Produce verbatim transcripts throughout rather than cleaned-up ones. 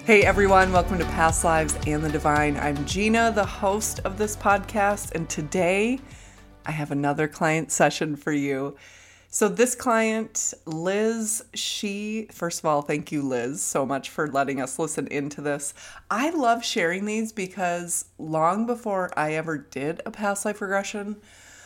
Hey everyone, welcome to Past Lives and the Divine. I'm Gina, the host of this podcast, and today I have another client session for you. So this client, Liz, she, first of all, thank you, Liz, so much for letting us listen into this. I love sharing these because long before I ever did a past life regression,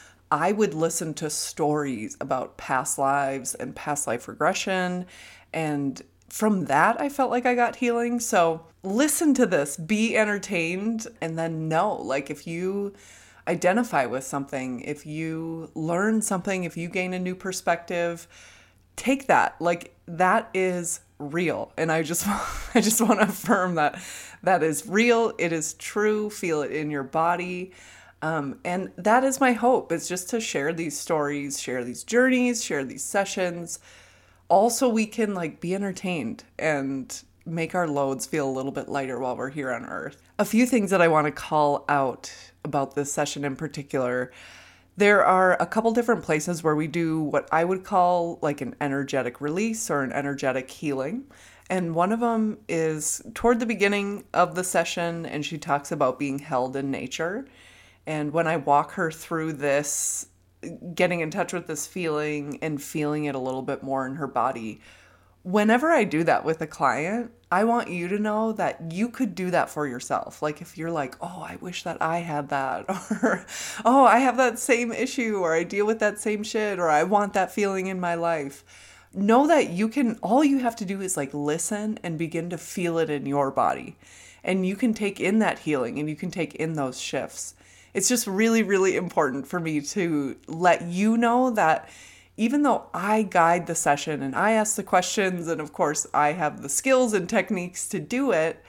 I would listen to stories about past lives and past life regression, and from that, I felt like I got healing. So listen to this, be entertained, and then know, like if you identify with something, if you learn something, if you gain a new perspective, take that. Like that is real. And I just, I just want to affirm that that is real. It is true. Feel it in your body. Um, and that is my hope, is just to share these stories, share these journeys, share these sessions. Also, we can like be entertained and make our loads feel a little bit lighter while we're here on Earth. A few things that I want to call out about this session in particular. There are a couple different places where we do what I would call like an energetic release or an energetic healing. And one of them is toward the beginning of the session, and she talks about being held in nature. And when I walk her through this, getting in touch with this feeling and feeling it a little bit more in her body. Whenever I do that with a client, I want you to know that you could do that for yourself. Like if you're like, oh, I wish that I had that, or oh, I have that same issue, or I deal with that same shit, or I want that feeling in my life. Know that you can, all you have to do is like listen and begin to feel it in your body. And you can take in that healing and you can take in those shifts. It's just really, really important for me to let you know that even though I guide the session and I ask the questions, and of course I have the skills and techniques to do it,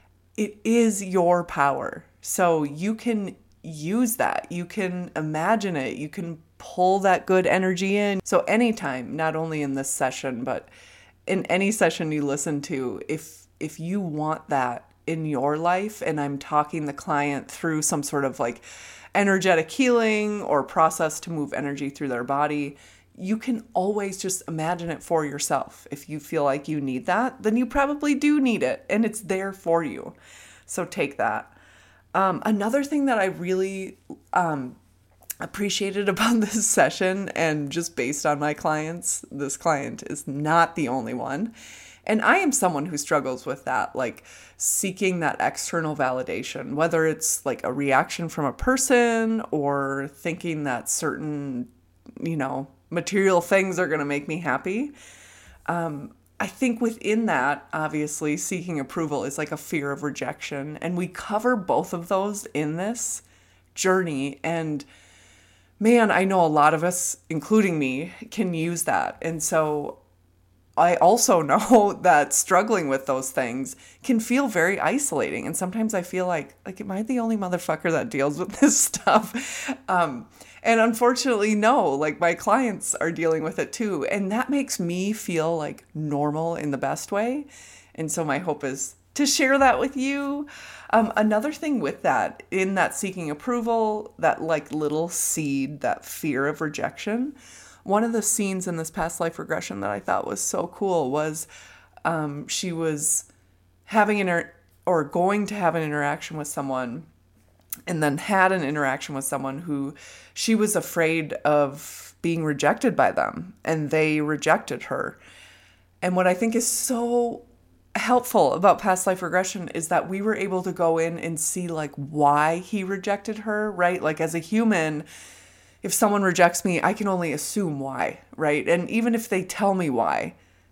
it is your power. So you can use that. You can imagine it. You can pull that good energy in. So anytime, not only in this session, but in any session you listen to, if if you want that in your life, and I'm talking the client through some sort of like energetic healing or process to move energy through their body, you can always just imagine it for yourself. If you feel like you need that, then you probably do need it, and it's there for you. So take that. Um, another thing that I really um, appreciated about this session, and just based on my clients, this client is not the only one. And I am someone who struggles with that, like seeking that external validation, whether it's like a reaction from a person or thinking that certain, you know, material things are going to make me happy. Um, I think within that, obviously, seeking approval is like a fear of rejection. And we cover both of those in this journey. And man, I know a lot of us, including me, can use that. And so I also know that struggling with those things can feel very isolating. And sometimes I feel like, like, am I the only motherfucker that deals with this stuff? Um, and unfortunately, no, like my clients are dealing with it too. And that makes me feel like normal in the best way. And so my hope is to share that with you. Um, another thing with that, in that seeking approval, that like little seed, that fear of rejection, one of the scenes in this past life regression that I thought was so cool was um, she was having an inter- or going to have an interaction with someone, and then had an interaction with someone who she was afraid of being rejected by them, and they rejected her. And what I think is so helpful about past life regression is that we were able to go in and see like why he rejected her, right? Like as a human, if someone rejects me, I can only assume why, right? And even if they tell me why,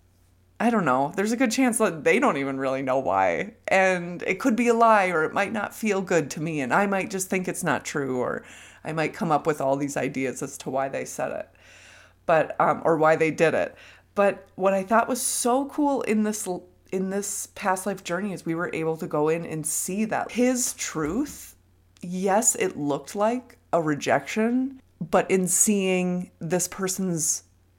I don't know, there's a good chance that they don't even really know why. And it could be a lie, or it might not feel good to me, and I might just think it's not true, or I might come up with all these ideas as to why they said it, but um, or why they did it. But what I thought was so cool in this in this past life journey is we were able to go in and see that his truth, yes, it looked like a rejection, but in seeing this person's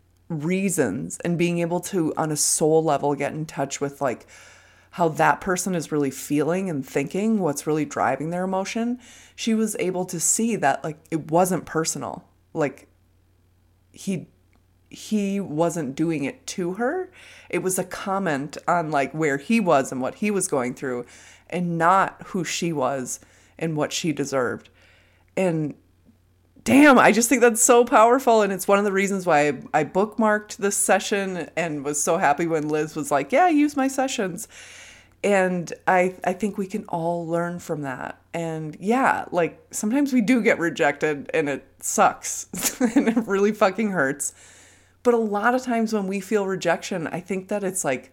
reasons and being able to, on a soul level, get in touch with like how that person is really feeling and thinking, what's really driving their emotion, she was able to see that like it wasn't personal. Like he he wasn't doing it to her. It was a comment on like where he was and what he was going through, and not who she was and what she deserved. And damn, I just think that's so powerful. And it's one of the reasons why I, I bookmarked this session and was so happy when Liz was like, yeah, use my sessions. And I, I think we can all learn from that. And yeah, like sometimes we do get rejected and it sucks and it really fucking hurts. But a lot of times when we feel rejection, I think that it's like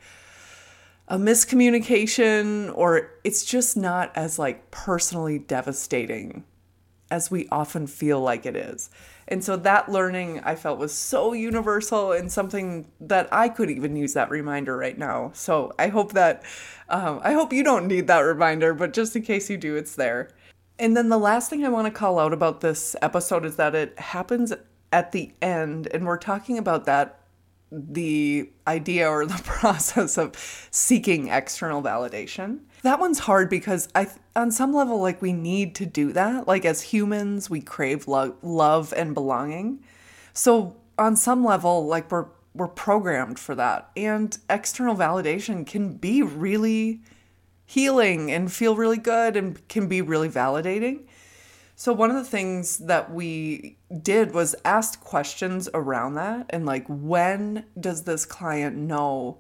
a miscommunication, or it's just not as like personally devastating as we often feel like it is. And so that learning I felt was so universal and something that I could even use that reminder right now. So I hope that, um, I hope you don't need that reminder, but just in case you do, it's there. And then the last thing I want to call out about this episode is that it happens at the end, and we're talking about that, the idea or the process of seeking external validation. That one's hard because I, on some level, like we need to do that. Like as humans, we crave lo- love and belonging. So on some level, like we're, we're programmed for that. And external validation can be really healing and feel really good and can be really validating. So one of the things that we did was ask questions around that, and like, when does this client know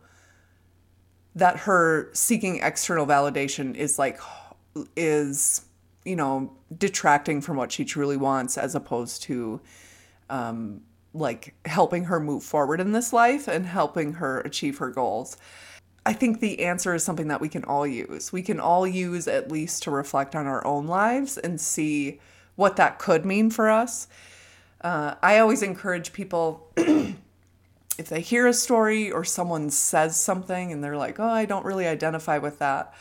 that her seeking external validation is like, is, you know, detracting from what she truly wants, as opposed to um, like helping her move forward in this life and helping her achieve her goals? I think the answer is something that we can all use. We can all use at least to reflect on our own lives and see what that could mean for us. Uh, I always encourage people, if they hear a story or someone says something and they're like, oh, I don't really identify with that.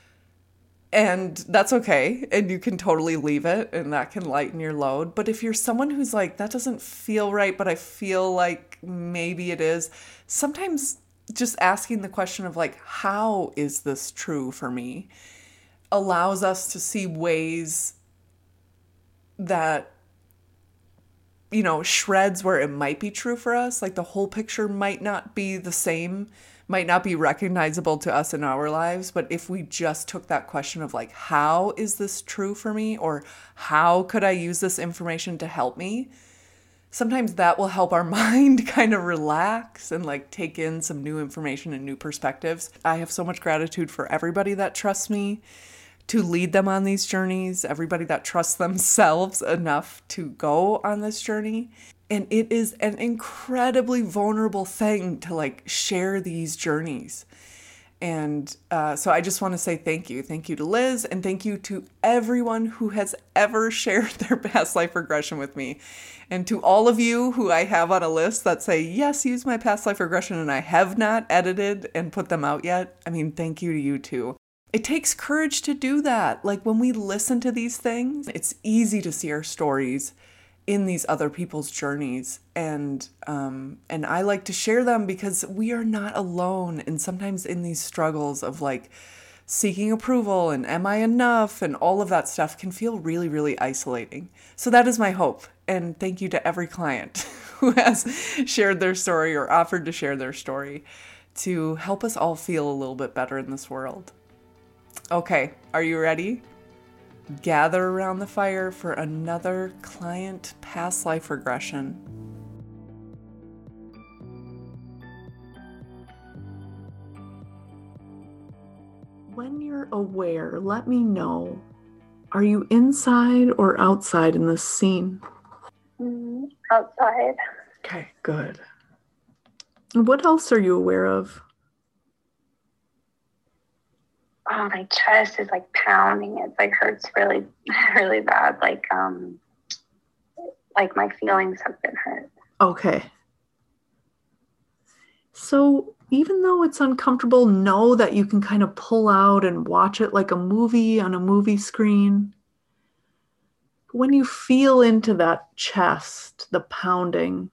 And that's okay. And you can totally leave it and that can lighten your load. But if you're someone who's like, that doesn't feel right, but I feel like maybe it is, sometimes just asking the question of like, how is this true for me, allows us to see ways that, you know, shreds where it might be true for us. Like the whole picture might not be the same, might not be recognizable to us in our lives. But if we just took that question of like, how is this true for me? Or how could I use this information to help me? Sometimes that will help our mind kind of relax and like take in some new information and new perspectives. I have so much gratitude for everybody that trusts me to lead them on these journeys, everybody that trusts themselves enough to go on this journey. And it is an incredibly vulnerable thing to like share these journeys. And uh, so I just want to say thank you. Thank you to Liz, and thank you to everyone who has ever shared their past life regression with me. And to all of you who I have on a list that say, yes, use my past life regression, and I have not edited and put them out yet. I mean, thank you to you too. It takes courage to do that. Like when we listen to these things, it's easy to see our stories in these other people's journeys. And um, and I like to share them because we are not alone. And sometimes in these struggles of like seeking approval and am I enough and all of that stuff can feel really, really isolating. So that is my hope. And thank you to every client who has shared their story or offered to share their story to help us all feel a little bit better in this world. Okay, are you ready? Gather around the fire for another client past life regression. When you're aware, let me know. Are you inside or outside in this scene? Mm, outside. Okay, good. What else are you aware of? Oh, my chest is like pounding. It like hurts really, really bad. Like, um, like my feelings have been hurt. Okay. So even though it's uncomfortable, know that you can kind of pull out and watch it like a movie on a movie screen. When you feel into that chest, the pounding,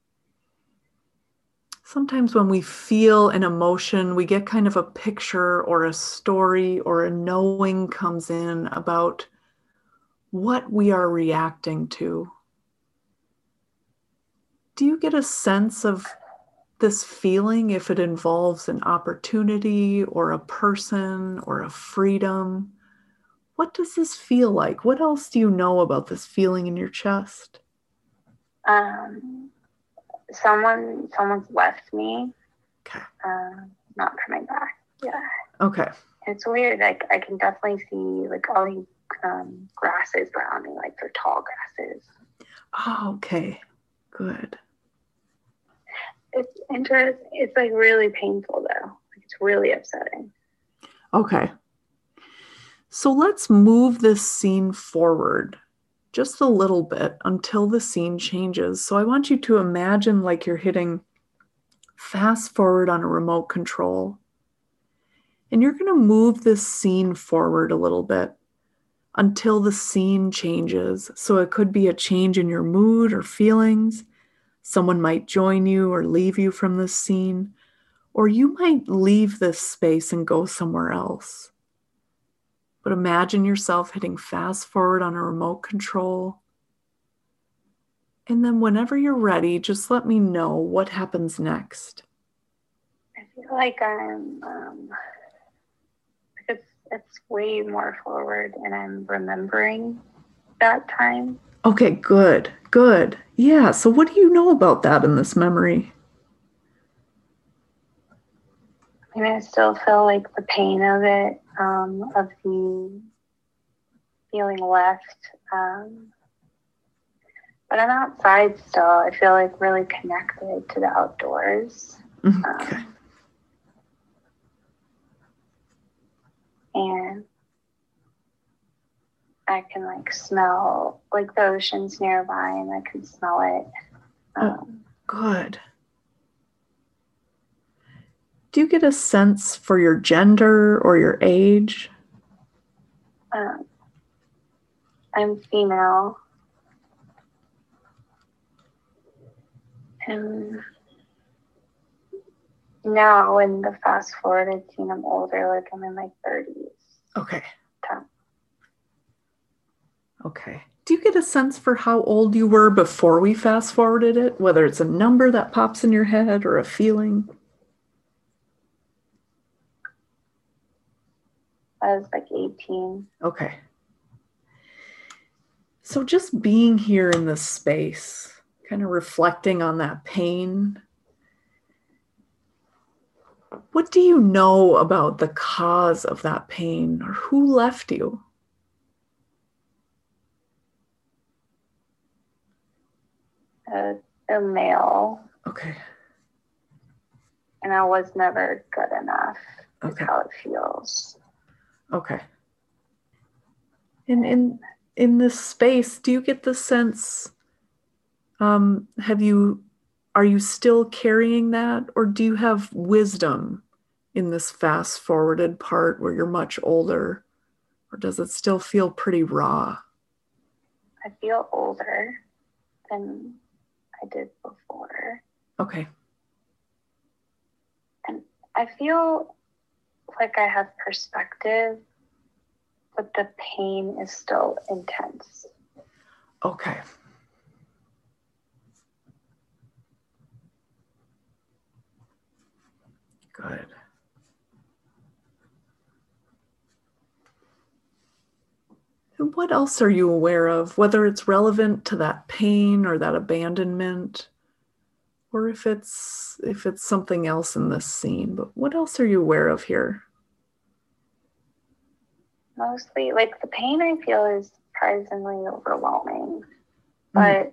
sometimes when we feel an emotion, we get kind of a picture or a story or a knowing comes in about what we are reacting to. Do you get a sense of this feeling if it involves an opportunity or a person or a freedom? What does this feel like? What else do you know about this feeling in your chest? Um, someone, someone's left me. Okay. Uh, not coming back. Yeah. Okay. It's weird. Like I can definitely see like all these um, grasses around me, like they're tall grasses. Oh, okay. Good. It's interesting. It's like really painful though. Like, it's really upsetting. Okay. So let's move this scene forward just a little bit until the scene changes. So I want you to imagine like you're hitting fast forward on a remote control. And you're going to move this scene forward a little bit until the scene changes. So it could be a change in your mood or feelings. Someone might join you or leave you from this scene, or you might leave this space and go somewhere else. But imagine yourself hitting fast forward on a remote control. And then whenever you're ready, just let me know what happens next. I feel like I'm, um, it's, it's way more forward and I'm remembering that time. Okay, good, good. Yeah, so what do you know about that in this memory? I mean, I still feel like the pain of it, um, of the feeling left. Um, but I'm outside still. I feel like really connected to the outdoors. Okay. Um, and I can like smell like the ocean's nearby and I can smell it. Um, oh, good. Do you get a sense for your gender or your age? um, I'm female. And now in the fast forwarded scene, I'm older, like I'm in my thirties. Okay. So, Okay. Do you get a sense for how old you were before we fast forwarded it? Whether it's a number that pops in your head or a feeling? I was like eighteen. Okay. So just being here in this space, kind of reflecting on that pain. What do you know about the cause of that pain or who left you? A, a male. Okay. And I was never good enough. Is Okay. how it feels. Okay. And in in this space, do you get the sense, um, have you, are you still carrying that, or do you have wisdom in this fast forwarded part where you're much older, or does it still feel pretty raw? I feel older than I did before. Okay. And I feel like I have perspective, but the pain is still intense. Okay. Good. And what else are you aware of, whether it's relevant to that pain or that abandonment, or if it's if it's something else in this scene? But what else are you aware of here? Mostly, like the pain I feel is surprisingly overwhelming, but Mm.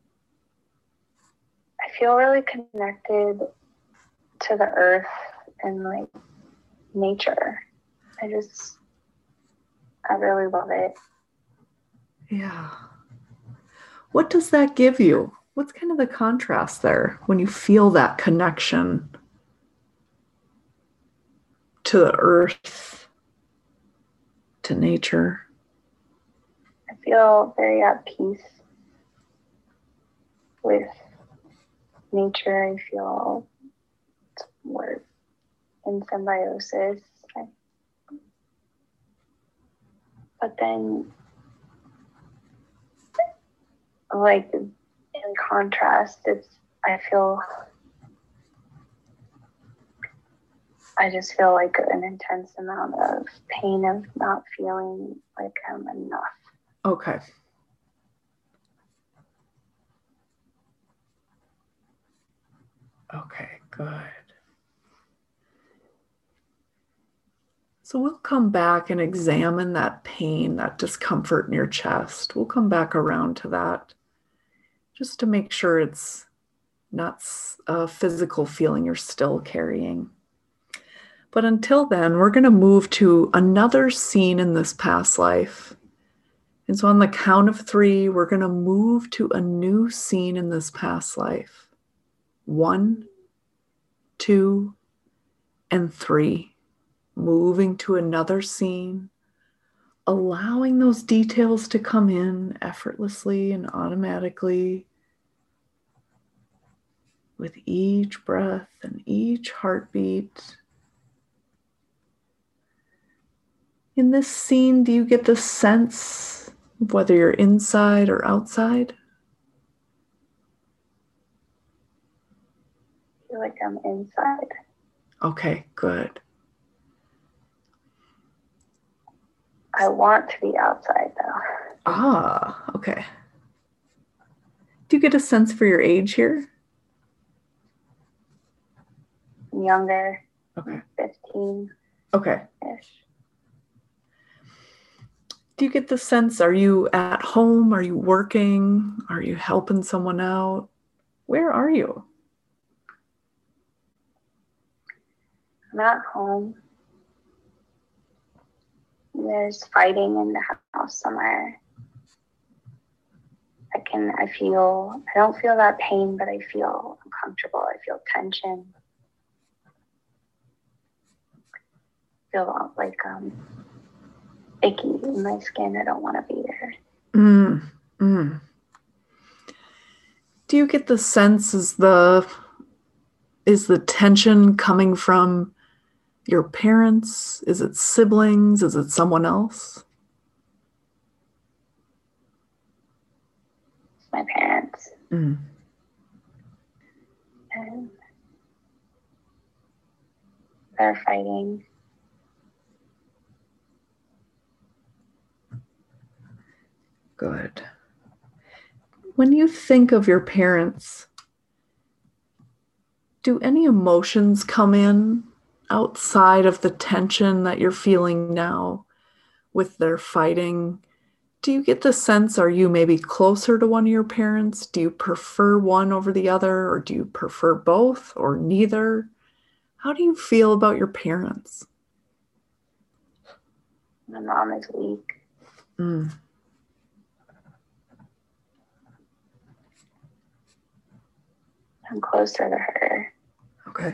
I feel really connected to the earth and like nature. I just, I really love it. Yeah. What does that give you? What's kind of the contrast there when you feel that connection to the earth, to nature? I feel very at peace with nature. I feel we're in symbiosis. I, but then, like in contrast, it's I feel, I just feel like an intense amount of pain of not feeling like I'm enough. Okay. Okay, good. So we'll come back and examine that pain, that discomfort in your chest. We'll come back around to that just to make sure it's not a physical feeling you're still carrying. But until then, we're going to move to another scene in this past life. And so on the count of three, we're going to move to a new scene in this past life. One, two, and three. Moving to another scene, allowing those details to come in effortlessly and automatically with each breath and each heartbeat. In this scene, do you get the sense of whether you're inside or outside? I feel like I'm inside. Okay, good. I want to be outside though. Ah, okay. Do you get a sense for your age here? I'm younger. Okay. fifteen. Okay. Ish. Do you get the sense, are you at home? Are you working? Are you helping someone out? Where are you? I'm at home. There's fighting in the house somewhere. I can, I feel, I don't feel that pain, but I feel uncomfortable. I feel tension. I feel like um, icky in my skin. I don't want to be there. Mm, mm. Do you get the sense, is the, is the tension coming from your parents? Is it siblings? Is it someone else? It's my parents. Mm. And they're fighting. Good. When you think of your parents, do any emotions come in outside of the tension that you're feeling now with their fighting? Do you get the sense, are you maybe closer to one of your parents? Do you prefer one over the other, or do you prefer both or neither? How do you feel about your parents? My mom is weak. Mm. I'm closer to her. Okay.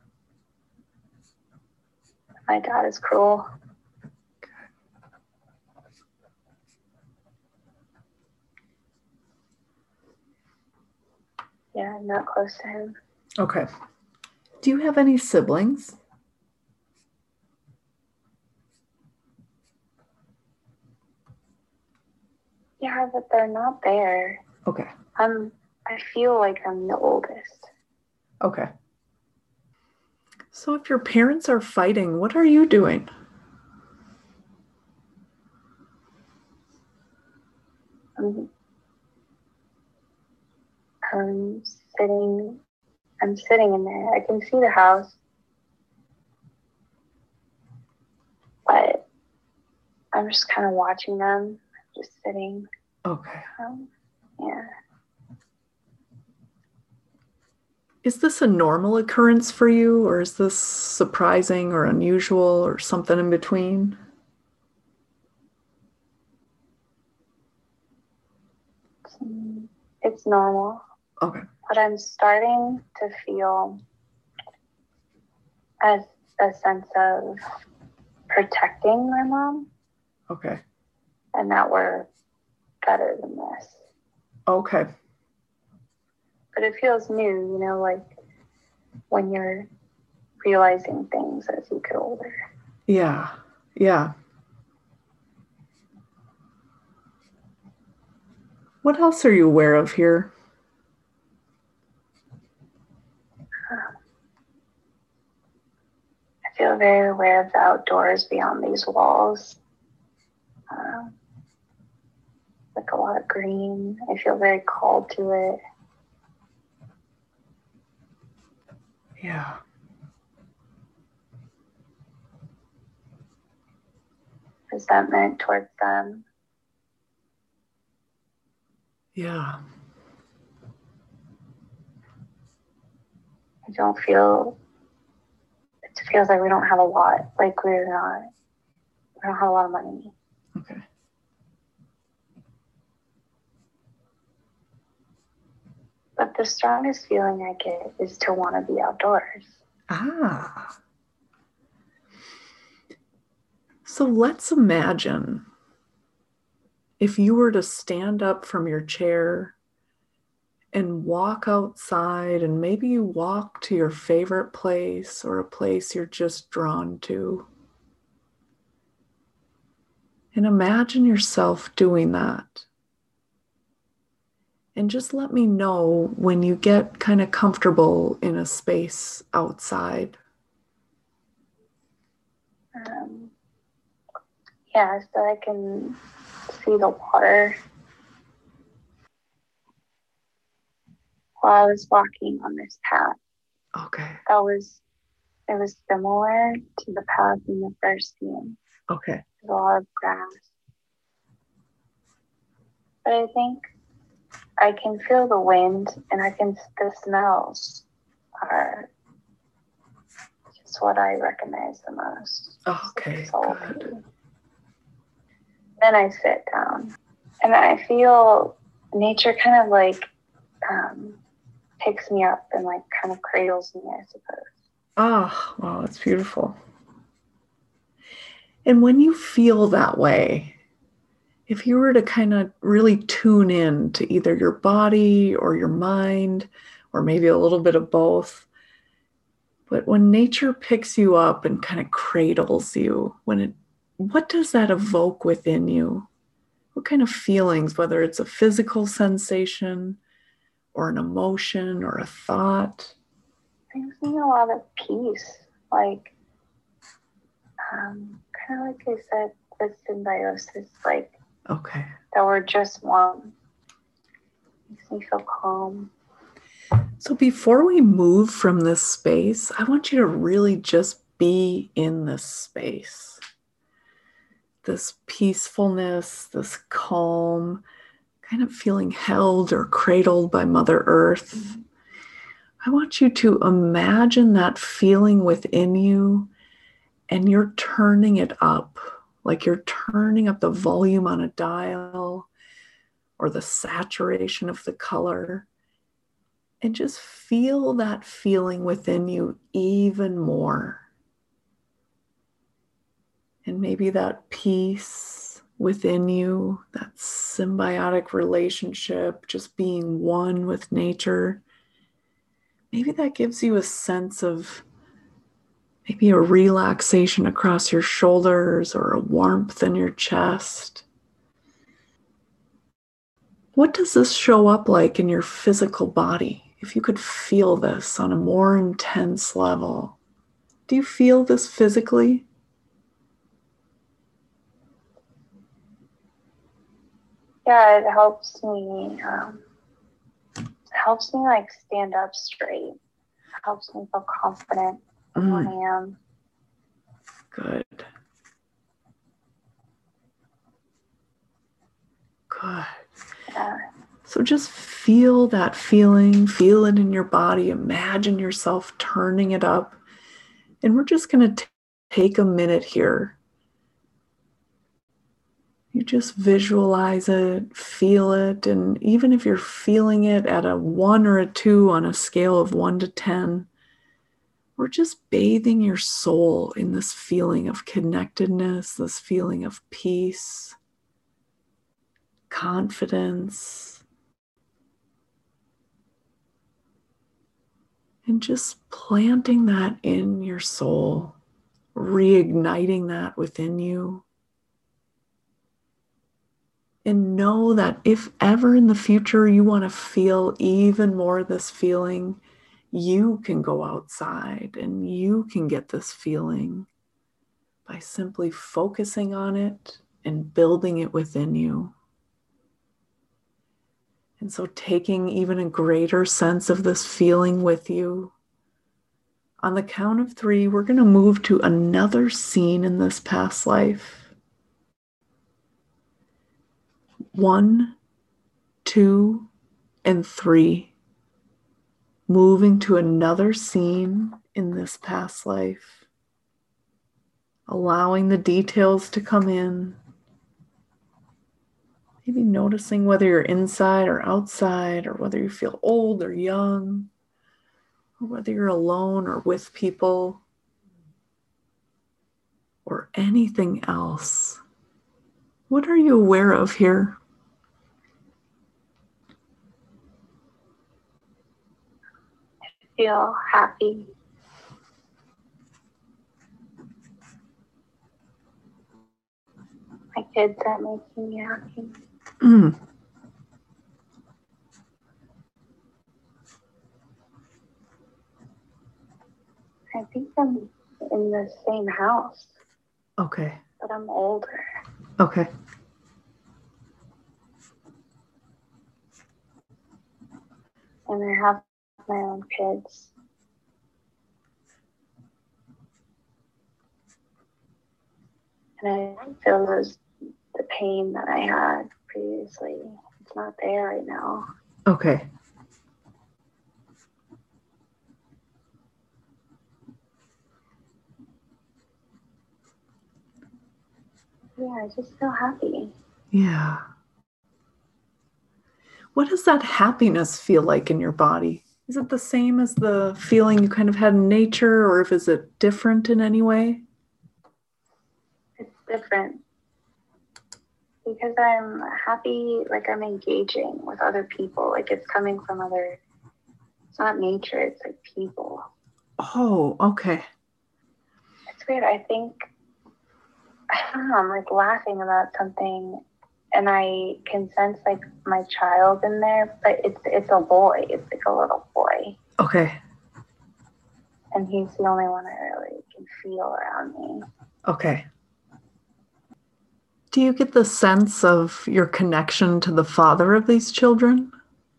My dad is cruel. Yeah, I'm not close to him. Okay. Do you have any siblings? Yeah, but they're not there. Okay. I'm, I feel like I'm the oldest. Okay. So if your parents are fighting, what are you doing? I'm, I'm sitting, I'm sitting in there. I can see the house. But I'm just kind of watching them, just sitting. Okay. Um, yeah. Is this a normal occurrence for you, or is this surprising or unusual or something in between? It's, it's normal. Okay. But I'm starting to feel as a sense of protecting my mom. Okay. And that we're better than this. Okay. But it feels new, you know, like when you're realizing things as you get older. Yeah. Yeah. What else are you aware of here? feel very aware of the outdoors beyond these walls. Um, like a lot of green. I feel very called to it. Yeah. Resentment towards them. Yeah. I don't feel, it feels like we don't have a lot. Like we're not, we don't have a lot of money. Okay. But the strongest feeling I get is to want to be outdoors. Ah. So let's imagine if you were to stand up from your chair and walk outside, and maybe you walk to your favorite place or a place you're just drawn to. And imagine yourself doing that. And just let me know when you get kind of comfortable in a space outside. Um, yeah, so I can see the water. While I was walking on this path, Okay. that was, it was similar to the path in the first scene. Okay. There's a lot of grass. But I think I can feel the wind, and I can, the smells are just what I recognize the most. Okay, good. Then I sit down, and I feel nature kind of like um, picks me up and like kind of cradles me, I suppose. Oh, wow, that's beautiful. And when you feel that way, if you were to kind of really tune in to either your body or your mind, or maybe a little bit of both, but when nature picks you up and kind of cradles you, when it, what does that evoke within you? What kind of feelings, whether it's a physical sensation or an emotion or a thought? Brings me a lot of peace, like um, kind of like I said, the symbiosis, like Okay. that we're just one. Makes me feel calm. So before we move from this space, I want you to really just be in this space. This peacefulness, this calm, kind of feeling held or cradled by Mother Earth. Mm-hmm. I want you to imagine that feeling within you, and you're turning it up, like you're turning up the volume on a dial or the saturation of the color. And just feel that feeling within you even more. And maybe that peace within you, that symbiotic relationship, just being one with nature, maybe that gives you a sense of maybe a relaxation across your shoulders or a warmth in your chest. What does this show up like in your physical body? If you could feel this on a more intense level, do you feel this physically? Yeah, it helps me. Um, it helps me like stand up straight. It helps me feel confident in mm. who I am. Good. Good. Yeah. So just feel that feeling, feel it in your body, imagine yourself turning it up. And we're just going to take a minute here. You just visualize it, feel it, and even if you're feeling it at a one or a two on a scale of one to ten, we're just bathing your soul in this feeling of connectedness, this feeling of peace, confidence. And just planting that in your soul, reigniting that within you. And know that if ever in the future you want to feel even more of this feeling, you can go outside and you can get this feeling by simply focusing on it and building it within you. And so taking even a greater sense of this feeling with you. On the count of three, we're going to move to another scene in this past life. One, two, and three. Moving to another scene in this past life. Allowing the details to come in. Maybe noticing whether you're inside or outside, or whether you feel old or young, or whether you're alone or with people, or anything else. What are you aware of here? I feel happy. My kids are making me happy. Mm. I think I'm in the same house, Okay. but I'm older. Okay. And I have my own kids. And I don't feel those, the pain that I had previously. It's not there right now. Okay. Yeah, I just feel happy. Yeah. What does that happiness feel like in your body? Is it the same as the feeling you kind of had in nature, or if is it different in any way? It's different. Because I'm happy, like I'm engaging with other people. Like it's coming from other, it's not nature, it's like people. Oh, okay. It's weird. I think, I don't know, I'm like laughing about something and I can sense like my child in there, but it's it's a boy. It's like a little boy. Okay. And he's the only one I really can feel around me. Okay. Do you get the sense of your connection to the father of these children?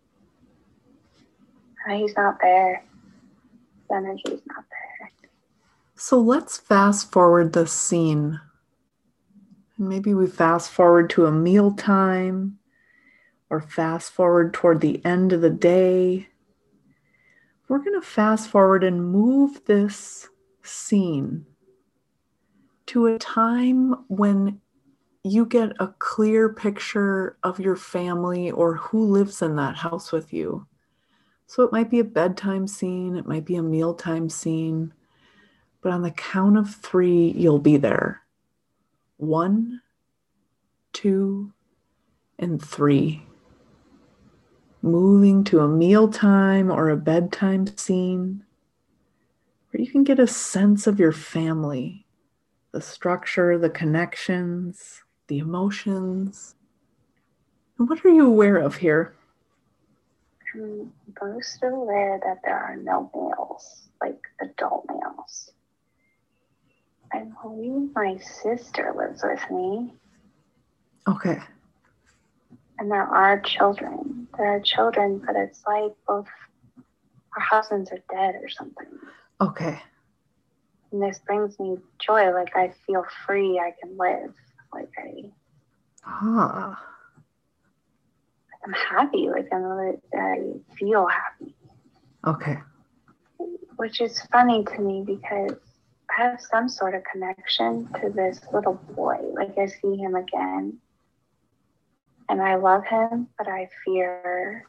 Uh, he's not there. The energy's not there. So let's fast forward this scene. And maybe we fast forward to a mealtime, or fast forward toward the end of the day. We're going to fast forward and move this scene to a time when you get a clear picture of your family or who lives in that house with you. So it might be a bedtime scene, it might be a mealtime scene, but on the count of three, you'll be there. One, two, and three. Moving to a mealtime or a bedtime scene where you can get a sense of your family, the structure, the connections, the emotions. And what are you aware of here? I'm most aware that there are no males, like adult males. I believe my sister lives with me. Okay. And there are children. There are children, but it's like both our husbands are dead or something. Okay. And this brings me joy. Like I feel free. I can live. Like I, Ah. I'm happy. Like I know that I feel happy. Okay. Which is funny to me because I have some sort of connection to this little boy. Like I see him again. And I love him, but I fear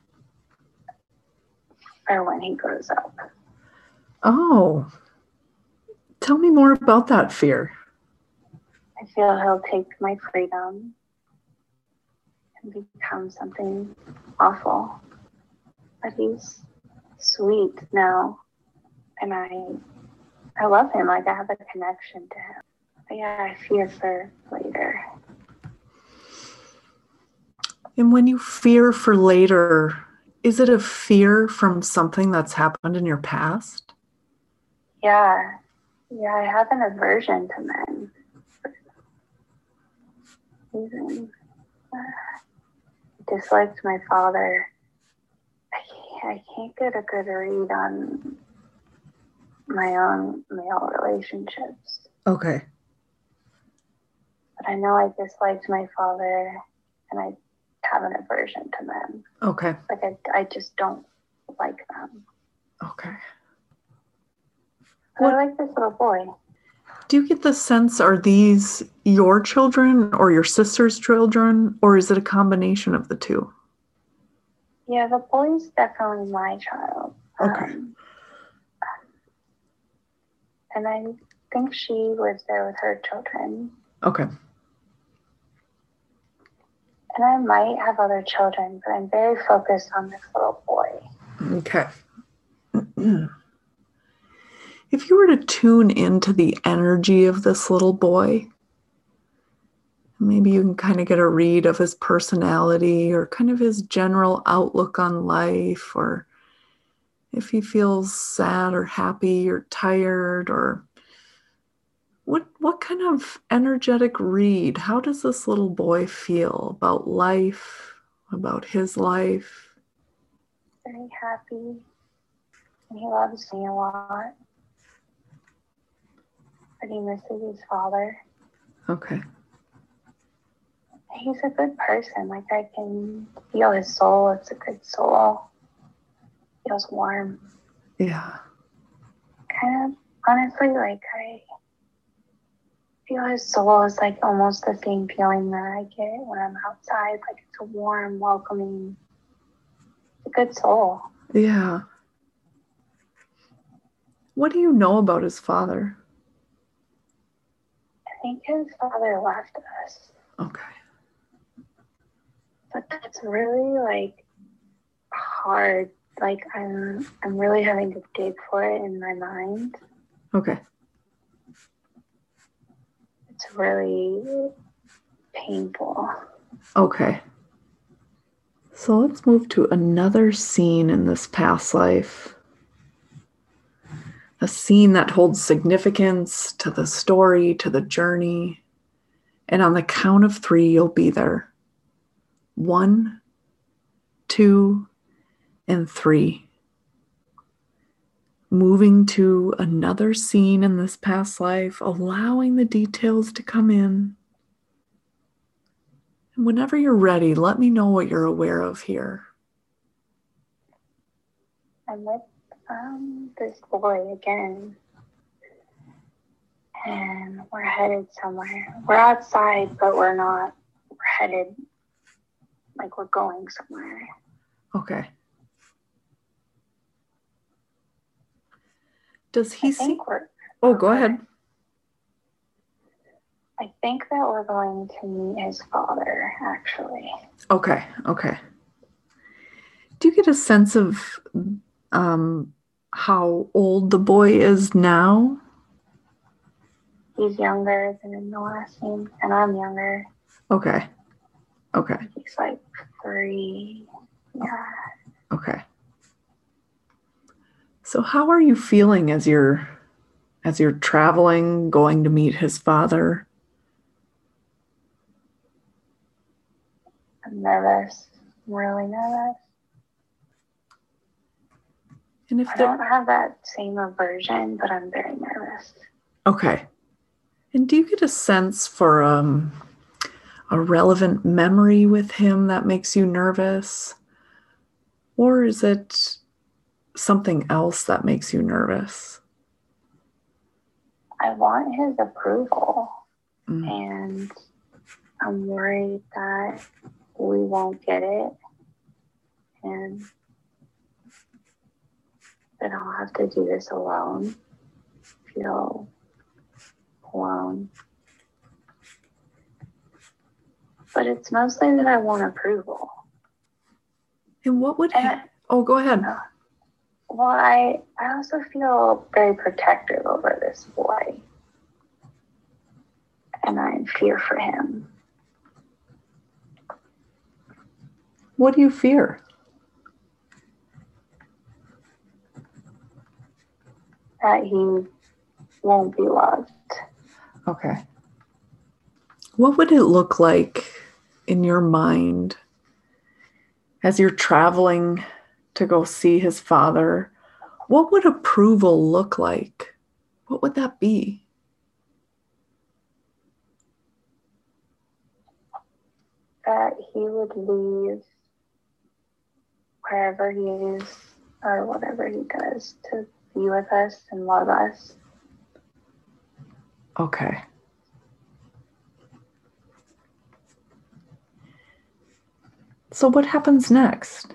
for when he grows up. Oh. Tell me more about that fear. I feel he'll take my freedom and become something awful. But he's sweet now. And I I love him. Like I have a connection to him. But yeah, I fear for later. And when you fear for later, Is it a fear from something that's happened in your past? Yeah. Yeah, I have an aversion to men. Even uh, disliked my father. I can't, I can't get a good read on my own male relationships. Okay. But I know I disliked my father, and I have an aversion to men. Okay. Like, I, I just don't like them. Okay. But What I like this little boy. do you get the sense, are these your children or your sister's children, or is it a combination of the two? Yeah, the boy's definitely my child. Okay. Um, and I think she lives there with her children. Okay. And I might have other children, but I'm very focused on this little boy. Okay. If you were to tune into the energy of this little boy, maybe you can kind of get a read of his personality or kind of his general outlook on life, or if he feels sad or happy or tired, or what what kind of energetic read? How does this little boy feel about life, about his life? Very happy. And he loves me a lot. But he misses his father. Okay. He's a good person. Like, I can feel his soul. It's a good soul. Feels warm. Yeah. Kind of, honestly, like, I feel his soul is like almost the same feeling that I get when I'm outside. Like, it's a warm, welcoming, a good soul. Yeah. What do you know about his father? I think his father left us. Okay. But that's really, like, hard. Like, I'm, I'm really having to dig for it in my mind. Okay. It's really painful. Okay. So let's move to another scene in this past life. A scene that holds significance to the story, to the journey. And on the count of three, you'll be there. One, two, and three. Moving to another scene in this past life, allowing the details to come in. And whenever you're ready, let me know what you're aware of here. I'm with um, this boy again. And we're headed somewhere. We're outside, but we're not. We're headed, like, we're going somewhere. Okay. Does he I see? think we're. Oh, go ahead. I think that we're going to meet his father, actually. Okay, okay. Do you get a sense of um, how old the boy is now? He's younger than in the last scene, and I'm younger. Okay, okay. He's like three. Yeah. Okay. So how are you feeling as you're as you're traveling, going to meet his father? I'm nervous. I'm really nervous. And if I there, don't have that same aversion, but I'm very nervous. okay. And do you get a sense for um, a relevant memory with him that makes you nervous? Or is it something else that makes you nervous? I want his approval, Mm. and I'm worried that we won't get it, and that I'll have to do this alone. Feel alone. But it's mostly that I want approval. And what would... And ha- oh, go ahead. Uh, well, I, I also feel very protective over this boy. And I fear for him. What do you fear? that he won't be loved. Okay. What would it look like in your mind as you're traveling to go see his father? What would approval look like? What would that be? That he would leave wherever he is or whatever he does to be with us and love us. Okay. So what happens next?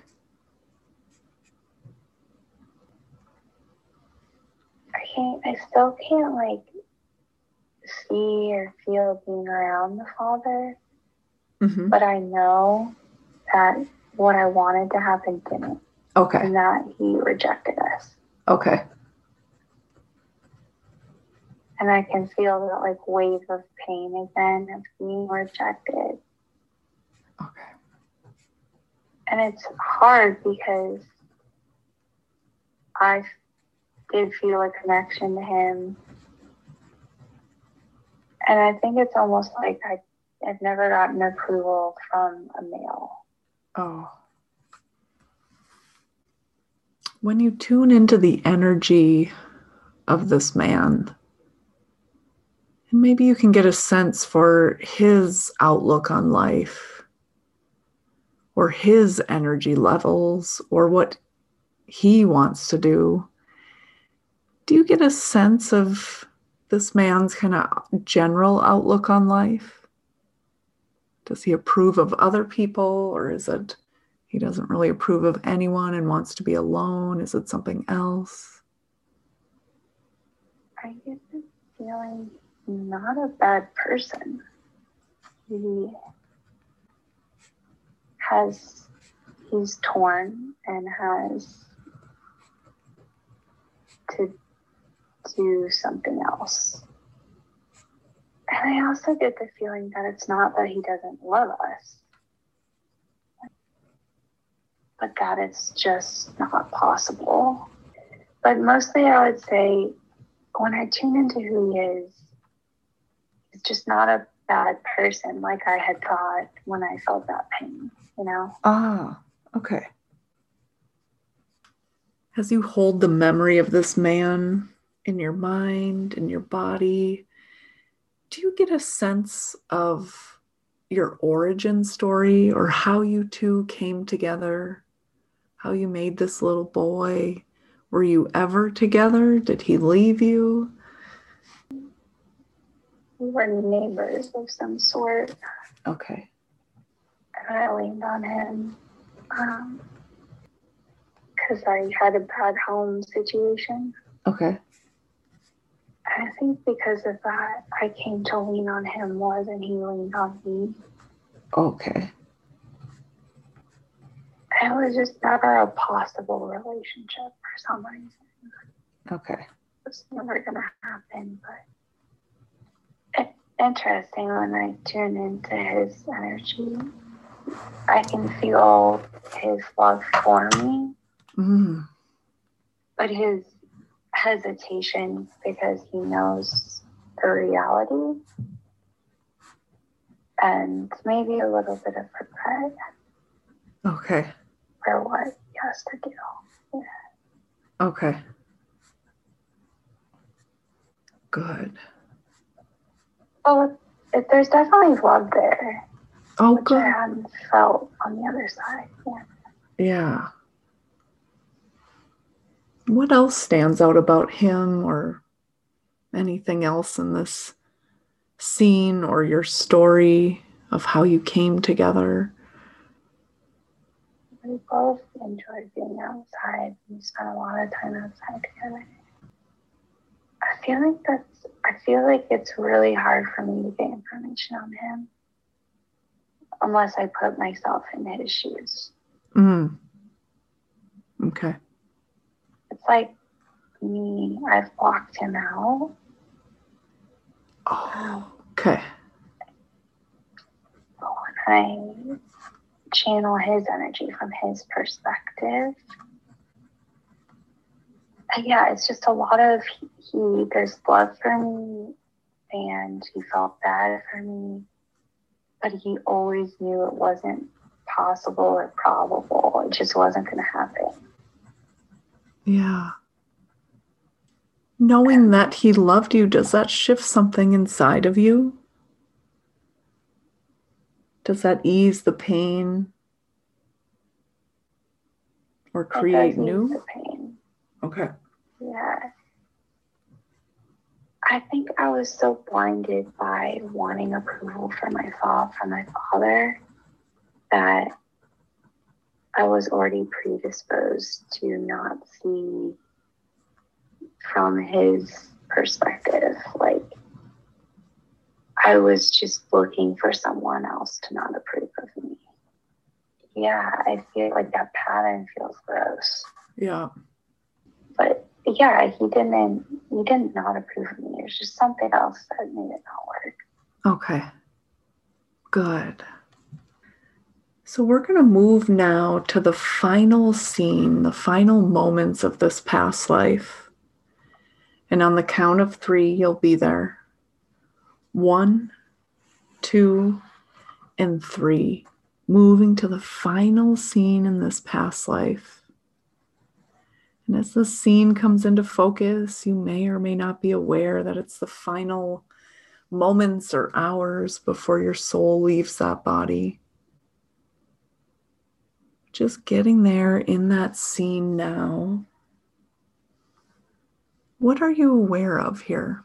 I can't, I still can't like see or feel being around the Father, Mm-hmm. but I know that what I wanted to happen didn't. Okay. And that he rejected us. Okay. And I can feel that like wave of pain again of being rejected. Okay. And it's hard because I did feel a connection to him. And I think it's almost like I, I've never gotten approval from a male. Oh. When you tune into the energy of this man, and maybe you can get a sense for his outlook on life, or his energy levels, or what he wants to do. Do you get a sense of this man's kind of general outlook on life? Does he approve of other people, or is it he doesn't really approve of anyone and wants to be alone? Is it something else? I get the feeling not a bad person. He has, he's torn and has to do something else. And I also get the feeling that it's not that he doesn't love us, but that it's just not possible. But mostly I would say when I tune into who he is, it's just not a bad person like I had thought when I felt that pain, you know? Ah, okay. As you hold the memory of this man in your mind, in your body, do you get a sense of your origin story or how you two came together? How you made this little boy? Were you ever together? Did he leave you? We were neighbors of some sort. Okay. And I leaned on him because um, I had a bad home situation. Okay. And I think because of that, I came to lean on him more than he leaned on me. Okay. And it was just never a possible relationship for some reason. Okay. It was never going to happen, but it's interesting when I tune into his energy. I can feel his love for me, Mm. but his hesitation because he knows the reality and maybe a little bit of regret. Okay. For what he has to do. Yeah. Okay. Good. Well, it, there's definitely love there. Oh, which good. I hadn't felt on the other side. Yeah. Yeah. What else stands out about him or anything else in this scene or your story of how you came together? We both enjoyed being outside. We spent a lot of time outside together. I feel like that's, I feel like it's really hard for me to get information on him unless I put myself in his shoes. Mm. Okay. It's like me, I've blocked him out. Oh, okay. But when I channel his energy from his perspective, yeah, it's just a lot of he, there's love for me and he felt bad for me, but he always knew it wasn't possible or probable. It just wasn't going to happen. Yeah. Knowing that he loved you, does that shift something inside of you? Does that ease the pain or create new? The pain. Okay. Yeah. I think I was so blinded by wanting approval from my fa- from my father that I was already predisposed to not see from his perspective. Like, I was just looking for someone else to not approve of me. Yeah, I feel like that pattern feels gross. Yeah. But yeah, he didn't he didn't not approve of me. It was just something else that made it not work. Okay. Good. So we're going to move now to the final scene, the final moments of this past life. And on the count of three, you'll be there. One, two, and three. Moving to the final scene in this past life. And as the scene comes into focus, you may or may not be aware that it's the final moments or hours before your soul leaves that body. Just getting there in that scene now. What are you aware of here?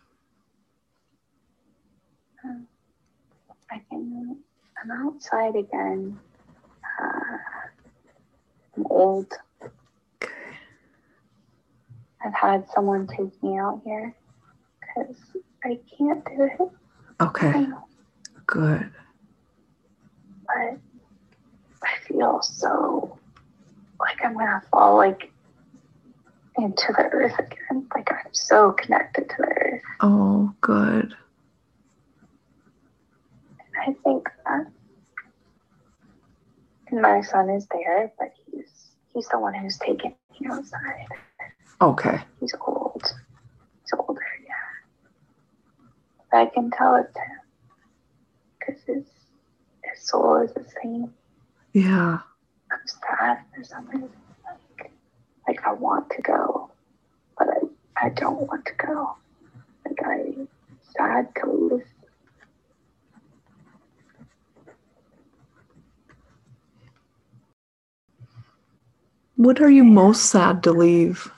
Um, I can, I'm outside again. Uh, I'm old. Okay. I've had someone take me out here because I can't do it. Okay. Good. But I feel so like I'm gonna fall like into the earth again. Like I'm so connected to the earth. Oh, good. And I think that my son is there, but he's he's the one who's taken me outside. Okay. He's old. He's older, yeah. But I can tell it's him because his his soul is the same. Yeah. I'm sad for some reason. Like, like I want to go, but I, I don't want to go. Like I'm sad to leave. What are you most sad to leave?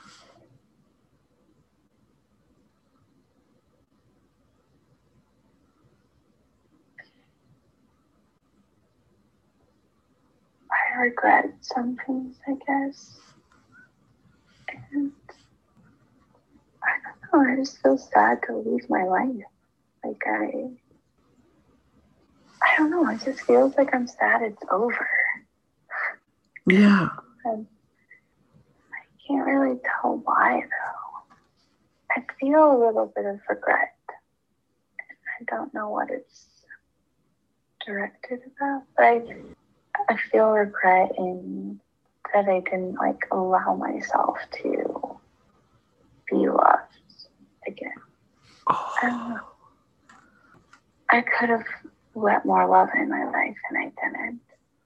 I regret some things, I guess. And I don't know, I just feel sad to leave my life. Like I, I don't know, it just feels like I'm sad it's over. Yeah. And I can't really tell why though. I feel a little bit of regret. I don't know what it's directed about, but I, I feel regret in that I didn't like allow myself to be loved again. Oh. I don't know. I could have let more love in my life and I didn't.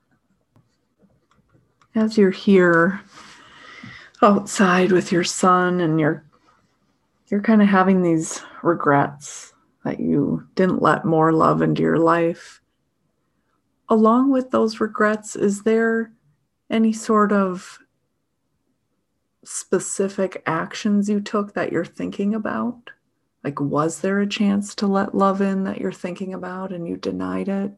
As you're here outside with your son and you're you're kind of having these regrets that you didn't let more love into your life. Along with those regrets, is there any sort of specific actions you took that you're thinking about? Like, was there a chance to let love in that you're thinking about and you denied it?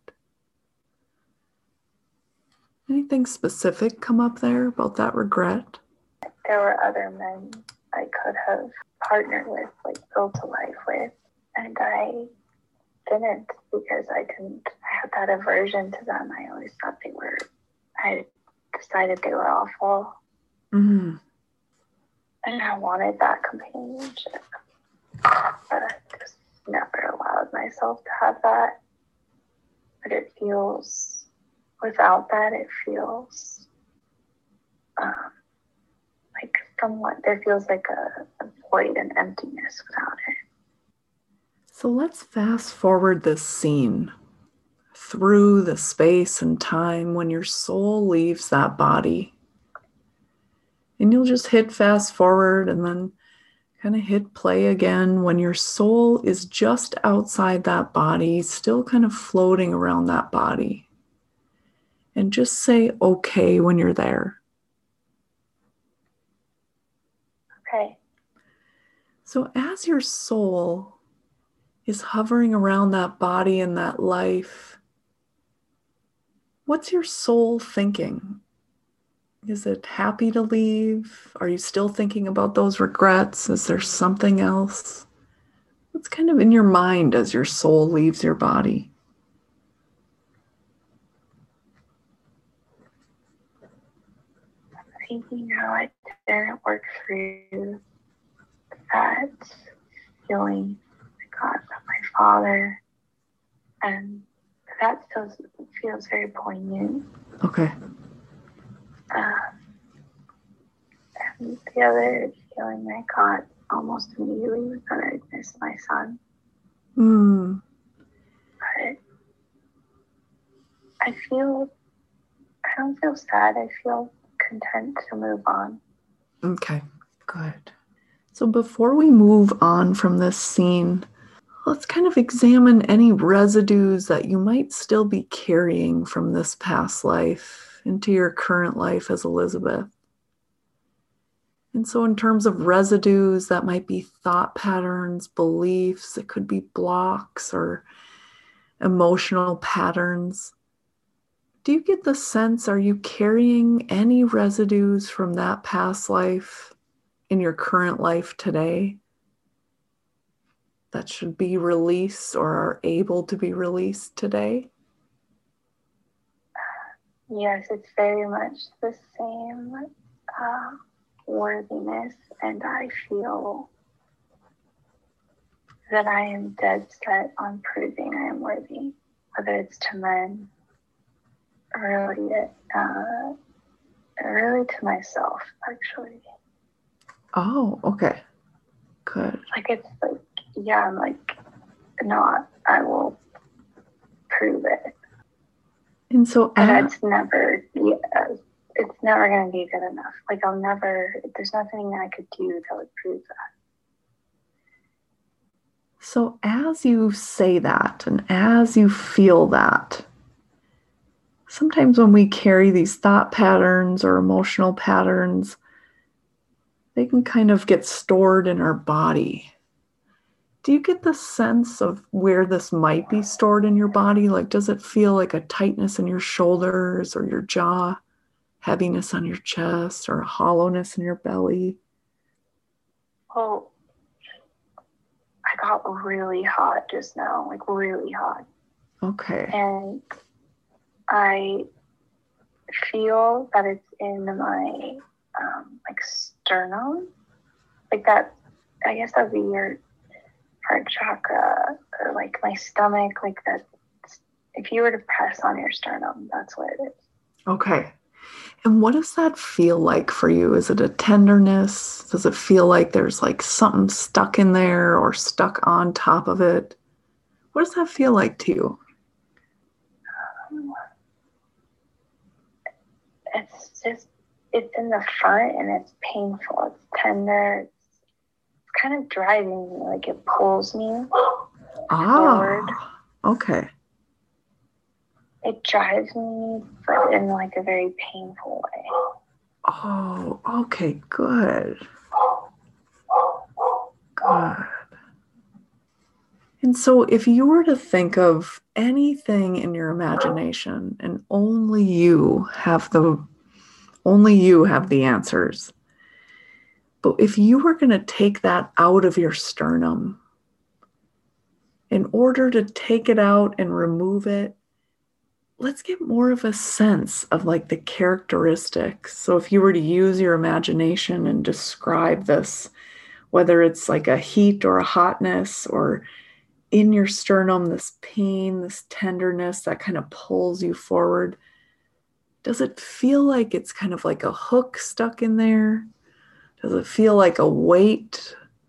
Anything specific come up there about that regret? There were other men I could have partnered with, like built a life with, and I didn't because I didn't I had that aversion to them. I always thought they were, I decided they were awful. Mm-hmm. And I wanted that companionship. But I just never allowed myself to have that. But it feels, without that, it feels um, like somewhat, there feels like a void and emptiness without it. So let's fast forward this scene through the space and time when your soul leaves that body. And you'll just hit fast forward and then kind of hit play again when your soul is just outside that body, still kind of floating around that body. And just say okay when you're there. Okay. So as your soul is hovering around that body and that life, what's your soul thinking? Is it happy to leave? Are you still thinking about those regrets? Is there something else? What's kind of in your mind as your soul leaves your body? Thinking how it didn't work through that feeling I got from my father, and that still feels very poignant. Okay. Um, and the other feeling I got almost immediately was that I missed my son. Mm. But I feel, I don't feel sad. I feel content to move on. Okay, good. So before we move on from this scene, let's kind of examine any residues that you might still be carrying from this past life into your current life as Elizabeth. And so in terms of residues, that might be thought patterns, beliefs, it could be blocks or emotional patterns. Do you get the sense, are you carrying any residues from that past life in your current life today that should be released or are able to be released today? Yes, it's very much the same uh, worthiness, and I feel that I am dead set on proving I am worthy, whether it's to men or really, uh, really to myself, actually. Oh, okay. Good. Like, it's like, yeah, I'm like, no, I will prove it. And so, but at, it's never, yeah, it's never going to be good enough. Like, I'll never, there's nothing I could do that would prove that. So as you say that and as you feel that, sometimes when we carry these thought patterns or emotional patterns, they can kind of get stored in our body. Do you get the sense of where this might be stored in your body? Like, does it feel like a tightness in your shoulders or your jaw, heaviness on your chest, or a hollowness in your belly? Well, I got really hot just now, like really hot. Okay. And I feel that it's in my um, like sternum, like that. I guess that'd be your heart chakra, or like my stomach, like that. If you were to press on your sternum, that's what it is. Okay. And what does that feel like for you? Is it a tenderness? Does it feel like there's like something stuck in there or stuck on top of it? What does that feel like to you? Um, it's just, it's in the front and it's painful. It's tender. It's, it's kind of driving me, like it pulls me ah, forward. Okay. It drives me, but in like a very painful way. Oh, okay, good. Good. And so if you were to think of anything in your imagination and only you have the only you have the answers. But if you were going to take that out of your sternum, in order to take it out and remove it, let's get more of a sense of like the characteristics. So if you were to use your imagination and describe this, whether it's like a heat or a hotness or in your sternum, this pain, this tenderness that kind of pulls you forward, does it feel like it's kind of like a hook stuck in there? Does it feel like a weight?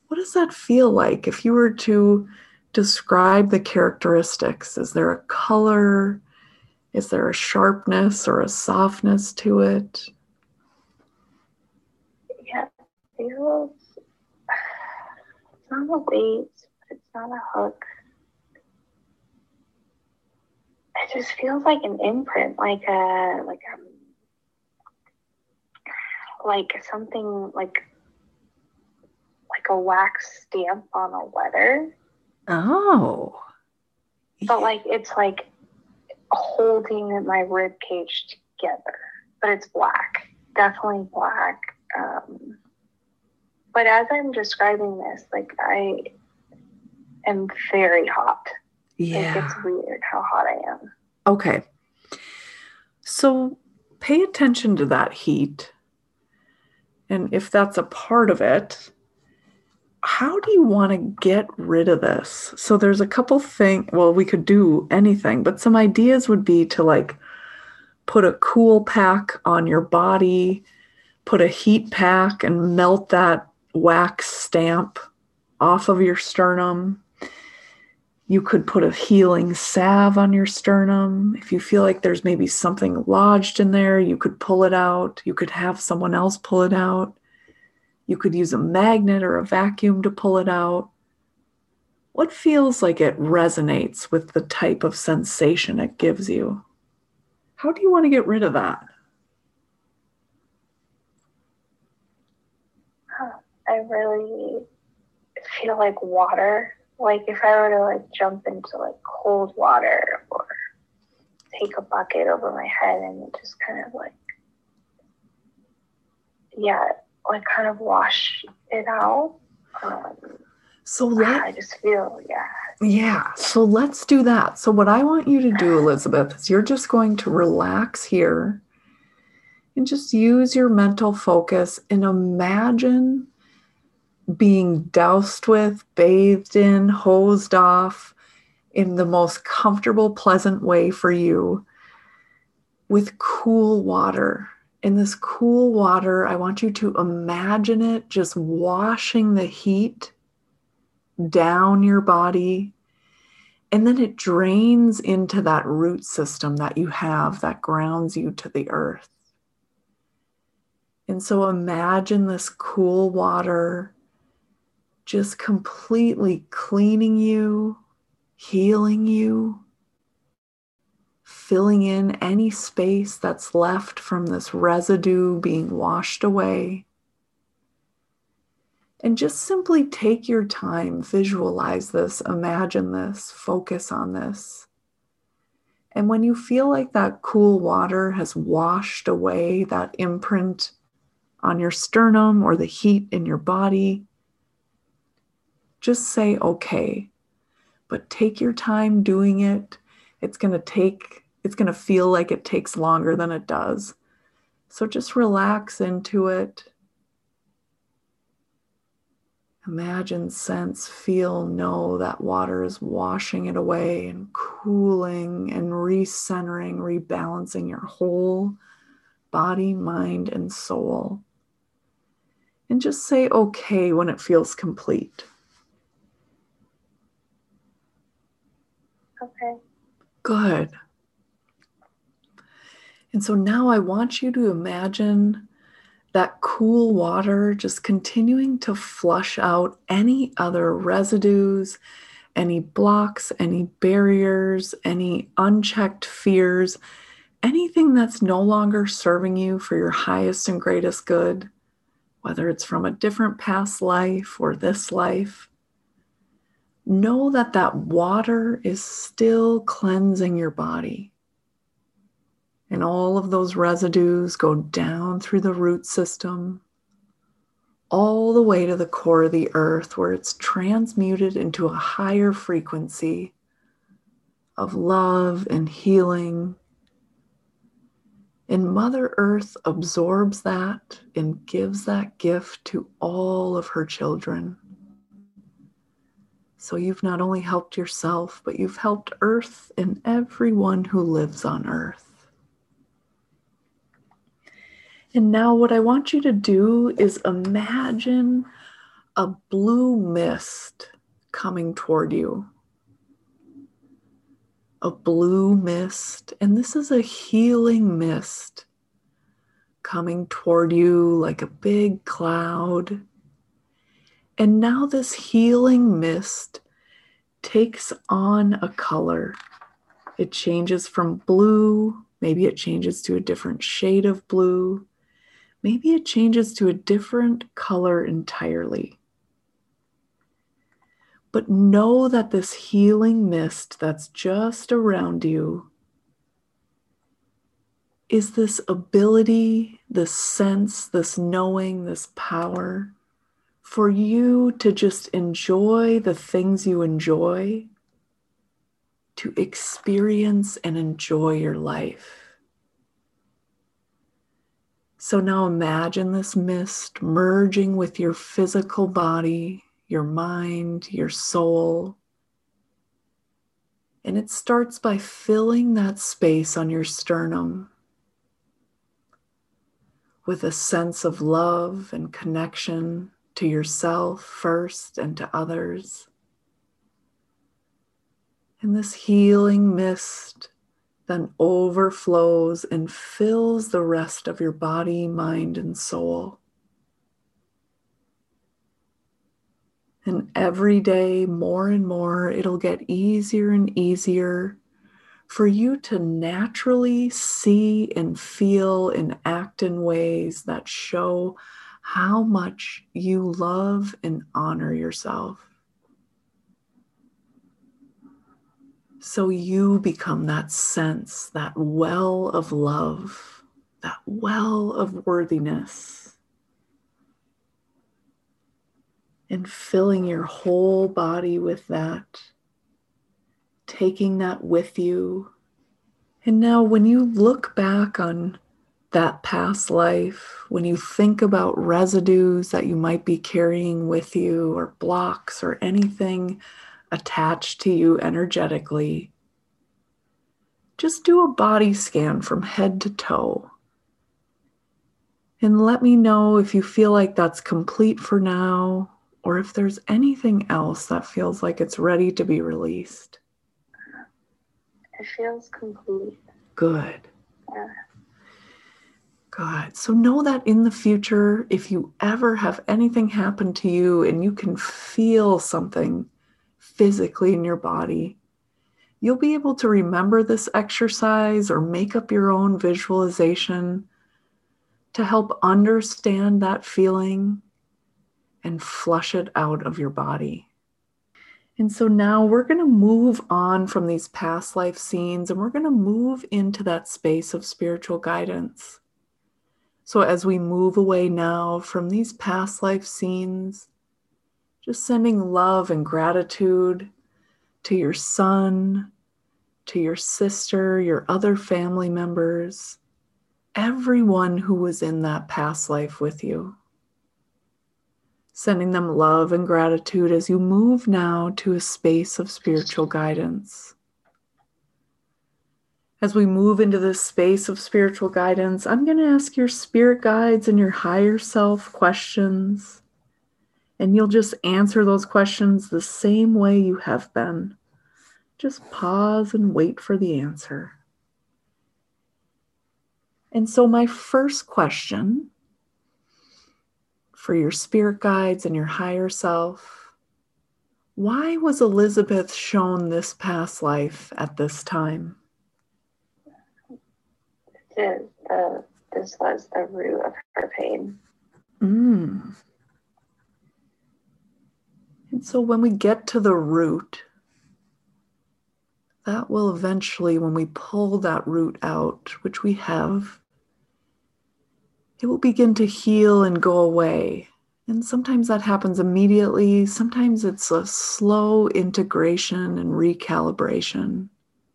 what does that feel like? If you were to describe the characteristics, is there a color? Is there a sharpness or a softness to it? Yeah, it feels, it's not a weight, but it's not a hook. It just feels like an imprint, like a, like a, like something, like, like a wax stamp on a letter. Oh. But like, it's like holding my rib cage together, but it's black, definitely black. Um, but as I'm describing this, like I am very hot. Yeah. Like it's weird how hot I am. Okay. So pay attention to that heat. And if that's a part of it, how do you want to get rid of this? So there's a couple things, well, we could do anything, but some ideas would be to like put a cool pack on your body, put a heat pack and melt that wax stamp off of your sternum. You could put a healing salve on your sternum. If you feel like there's maybe something lodged in there, you could pull it out. You could have someone else pull it out. You could use a magnet or a vacuum to pull it out. What feels like it resonates with the type of sensation it gives you? How do you want to get rid of that? I really feel like water. Like if I were to like jump into like cold water or take a bucket over my head and just kind of like, yeah, like kind of wash it out. Um, so let, I just feel, yeah. Yeah, so let's do that. So what I want you to do, Elizabeth, is you're just going to relax here and just use your mental focus and imagine being doused with, bathed in, hosed off in the most comfortable, pleasant way for you with cool water. In this cool water, I want you to imagine it just washing the heat down your body, and then it drains into that root system that you have that grounds you to the earth. And so imagine this cool water just completely cleaning you, healing you, filling in any space that's left from this residue being washed away. And just simply take your time, visualize this, imagine this, focus on this. And when you feel like that cool water has washed away that imprint on your sternum or the heat in your body, just say, okay, but take your time doing it. It's going to take, it's going to feel like it takes longer than it does. So just relax into it. Imagine, sense, feel, know that water is washing it away and cooling and recentering, rebalancing your whole body, mind, and soul. And just say okay when it feels complete. Okay. Good. And so now I want you to imagine that cool water just continuing to flush out any other residues, any blocks, any barriers, any unchecked fears, anything that's no longer serving you for your highest and greatest good, whether it's from a different past life or this life. Know that that water is still cleansing your body. And all of those residues go down through the root system, all the way to the core of the earth, where it's transmuted into a higher frequency of love and healing. And Mother Earth absorbs that and gives that gift to all of her children. So you've not only helped yourself, but you've helped Earth and everyone who lives on Earth. And now what I want you to do is imagine a blue mist coming toward you. A blue mist, and this is a healing mist coming toward you like a big cloud. And now this healing mist takes on a color. It changes from blue, maybe it changes to a different shade of blue, maybe it changes to a different color entirely. But know that this healing mist that's just around you is this ability, this sense, this knowing, this power for you to just enjoy the things you enjoy, to experience and enjoy your life. So now imagine this mist merging with your physical body, your mind, your soul. And it starts by filling that space on your sternum with a sense of love and connection to yourself first and to others. And this healing mist then overflows and fills the rest of your body, mind, and soul. And every day, more and more, it'll get easier and easier for you to naturally see and feel and act in ways that show how much you love and honor yourself. So you become that sense, that well of love, that well of worthiness, and filling your whole body with that, taking that with you. And now when you look back on that past life, when you think about residues that you might be carrying with you, or blocks or anything attached to you energetically, just do a body scan from head to toe. And let me know if you feel like that's complete for now, or if there's anything else that feels like it's ready to be released. It feels complete. Good. Yeah. Good. So know that in the future, if you ever have anything happen to you and you can feel something physically in your body, you'll be able to remember this exercise or make up your own visualization to help understand that feeling and flush it out of your body. And so now we're going to move on from these past life scenes, and we're going to move into that space of spiritual guidance. So as we move away now from these past life scenes, just sending love and gratitude to your son, to your sister, your other family members, everyone who was in that past life with you. Sending them love and gratitude as you move now to a space of spiritual guidance. As we move into this space of spiritual guidance, I'm going to ask your spirit guides and your higher self questions. And you'll just answer those questions the same way you have been. Just pause and wait for the answer. And so my first question for your spirit guides and your higher self: why was Elizabeth shown this past life at this time? This, the, this was the root of her pain. Mm. And so when we get to the root, that will eventually, when we pull that root out, which we have, it will begin to heal and go away. And sometimes that happens immediately. Sometimes it's a slow integration and recalibration.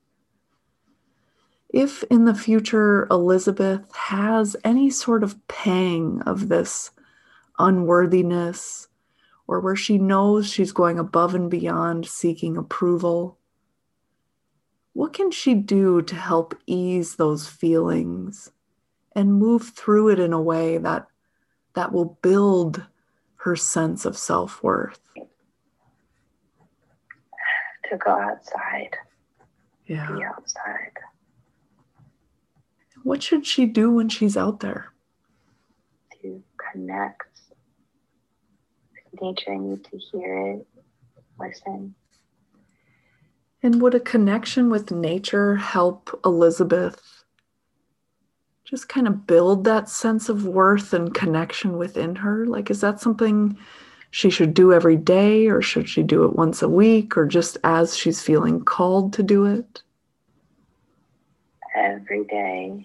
If in the future Elizabeth has any sort of pang of this unworthiness, or where she knows she's going above and beyond seeking approval, what can she do to help ease those feelings and move through it in a way that, that will build her sense of self-worth? To go outside. Yeah. Be outside. What should she do when she's out there? To connect with nature. I need to hear it, listen. And would a connection with nature help Elizabeth just kind of build that sense of worth and connection within her? Like, is that something she should do every day, or should she do it once a week, or just as she's feeling called to do it? Every day.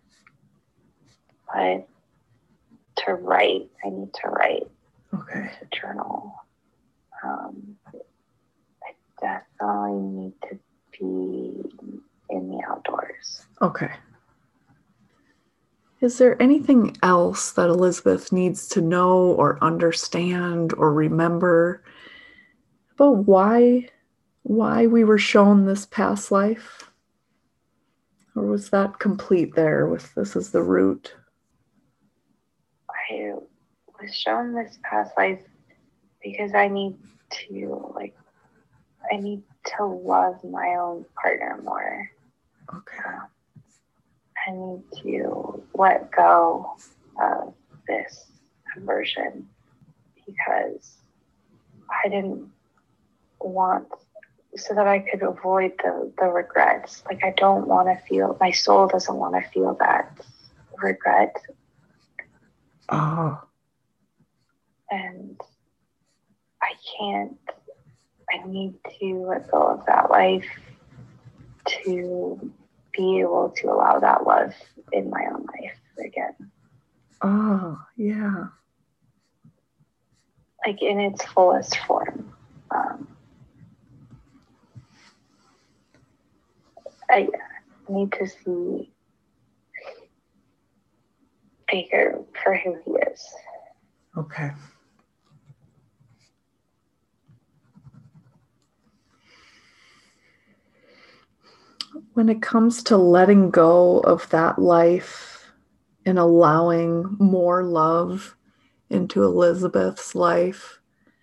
But to write, I need to write. Okay. To journal. Um, I definitely need to be in the outdoors. Okay. Is there anything else that Elizabeth needs to know or understand or remember about why, why we were shown this past life? Or was that complete there with this as the root? I was shown this past life because I need to, like, I need to love my own partner more. Okay. Um, I need to let go of this aversion because I didn't want, so that I could avoid the, the regrets. Like, I don't want to feel, my soul doesn't want to feel that regret. Oh. And I can't, I need to let go of that life to be able to allow that love in my own life again. Oh, yeah. Like, in its fullest form. Um, I need to see Baker for who he is. Okay. When it comes to letting go of that life and allowing more love into Elizabeth's life,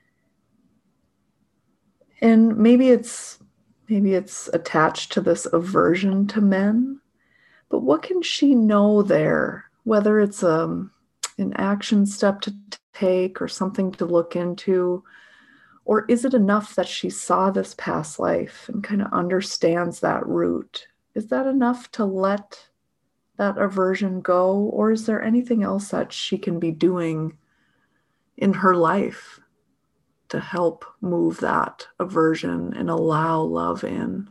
and maybe it's maybe it's attached to this aversion to men, but what can she know there? Whether it's um, an action step to take or something to look into, or is it enough that she saw this past life and kind of understands that root? Is that enough to let that aversion go, or is there anything else that she can be doing in her life to help move that aversion and allow love in?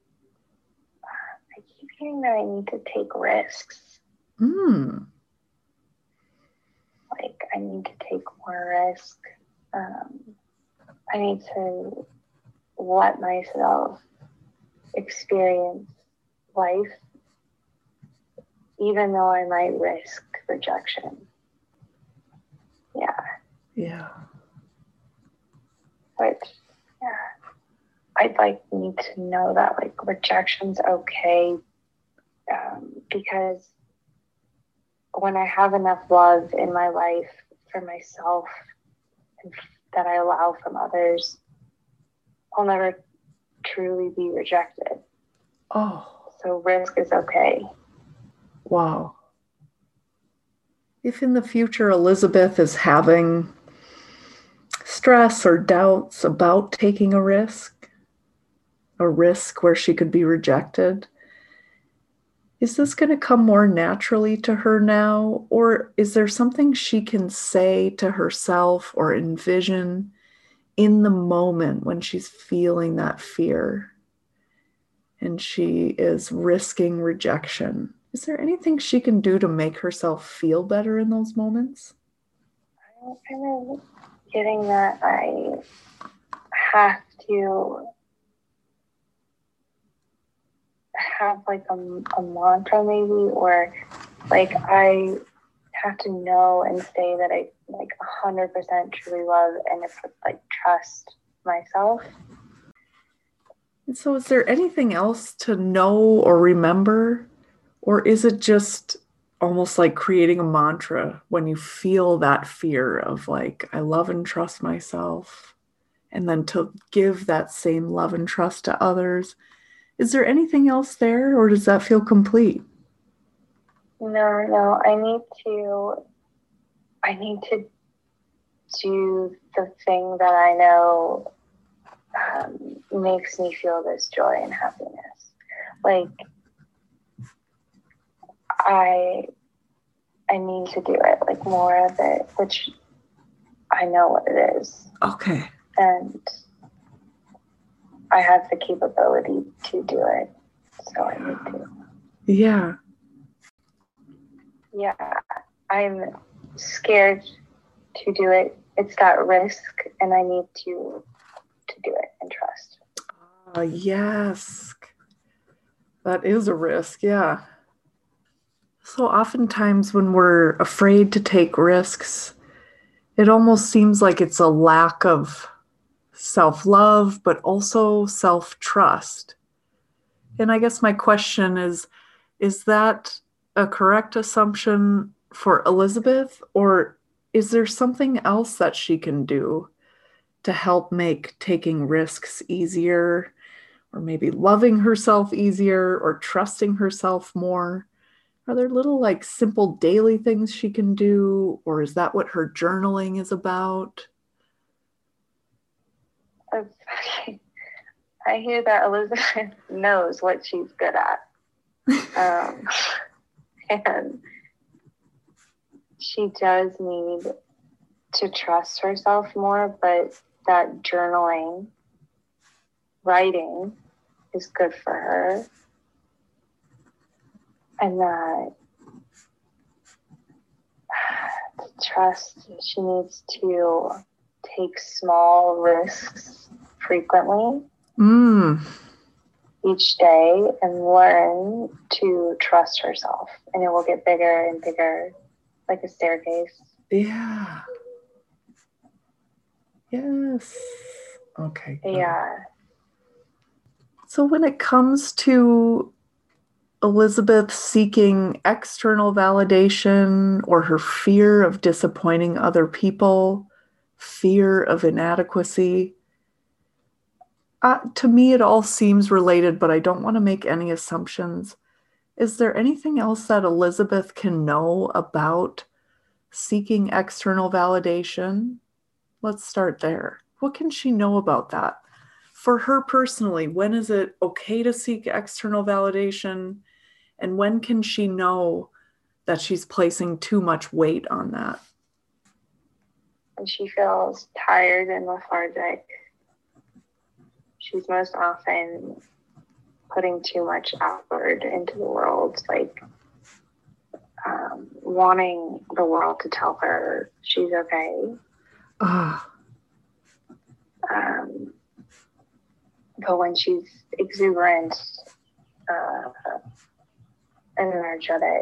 I keep hearing that I need to take risks. Mm. Like, I need to take more risk. Um, I need to let myself experience life, even though I might risk rejection. Yeah. Yeah. But, yeah. I'd like me to know that, like, rejection's okay. Um, because when I have enough love in my life for myself and that I allow from others, I'll never truly be rejected. Oh. So risk is okay. Wow. If in the future Elizabeth is having stress or doubts about taking a risk, a risk where she could be rejected, is this going to come more naturally to her now? Or is there something she can say to herself or envision in the moment when she's feeling that fear and she is risking rejection? Is there anything she can do to make herself feel better in those moments? I'm kind of getting that I have to have like a, a mantra maybe, or like I have to know and say that I like one hundred percent truly love and like trust myself. And so is there anything else to know or remember? Or is it just almost like creating a mantra when you feel that fear of like, I love and trust myself, and then to give that same love and trust to others. Is there anything else there, or does that feel complete? No, no, I need to, I need to do the thing that I know um, makes me feel this joy and happiness. Like, I, I need to do it, like more of it, which I know what it is. Okay. And I have the capability to do it. So I need to. Yeah. Yeah. I'm scared to do it. It's got risk, and I need to to do it and trust. Uh, yes. That is a risk, yeah. So oftentimes when we're afraid to take risks, it almost seems like it's a lack of self-love, but also self-trust. And I guess my question is, is that a correct assumption for Elizabeth, or is there something else that she can do to help make taking risks easier, or maybe loving herself easier, or trusting herself more? Are there little like simple daily things she can do, or is that what her journaling is about? I hear that Elizabeth knows what she's good at. Um, and she does need to trust herself more, but that journaling, writing is good for her. And that trust, she needs to take small risks frequently Mm. each day and learn to trust herself. And it will get bigger and bigger, like a staircase. Yeah. Yes. Okay. Good. Yeah. So when it comes to Elizabeth seeking external validation, or her fear of disappointing other people, fear of inadequacy, uh, to me it all seems related, but I don't want to make any assumptions. Is there anything else that Elizabeth can know about seeking external validation? Let's start there. What can she know about that? For her personally, when is it okay to seek external validation? And when can she know that she's placing too much weight on that? When she feels tired and lethargic, she's most often putting too much outward into the world, like um, wanting the world to tell her she's okay. Ah. Um, but when she's exuberant, uh, and energetic,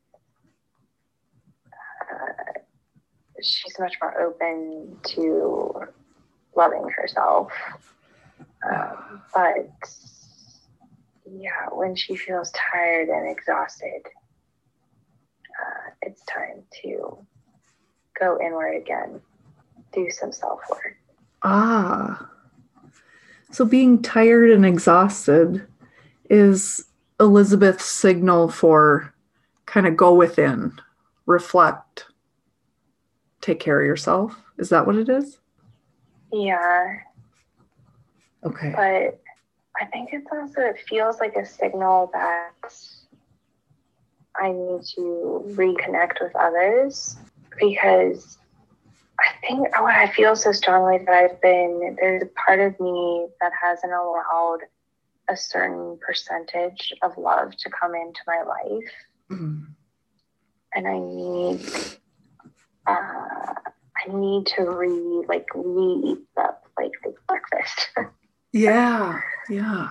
uh, she's much more open to loving herself. Um, but yeah, when she feels tired and exhausted, uh, it's time to go inward again, do some self-work. Ah. So being tired and exhausted is Elizabeth's signal for kind of go within, reflect, take care of yourself. Is that what it is? Yeah. Okay. But I think it's also, it feels like a signal that I need to reconnect with others, because I think what I feel so strongly that I've been, there's a part of me that hasn't allowed a certain percentage of love to come into my life. Mm-hmm. And I need, uh, I need to re, like, re-eat up, like, the breakfast. Yeah, yeah.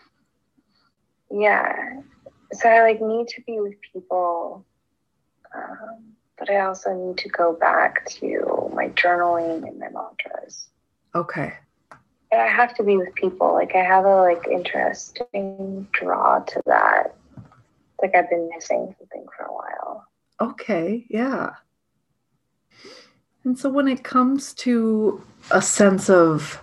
Yeah. So I, like, need to be with people, um, but I also need to go back to my journaling and my mantras. Okay. And I have to be with people. Like, I have a, like, interesting draw to that. It's like I've been missing something for a while. Okay, yeah. And so when it comes to a sense of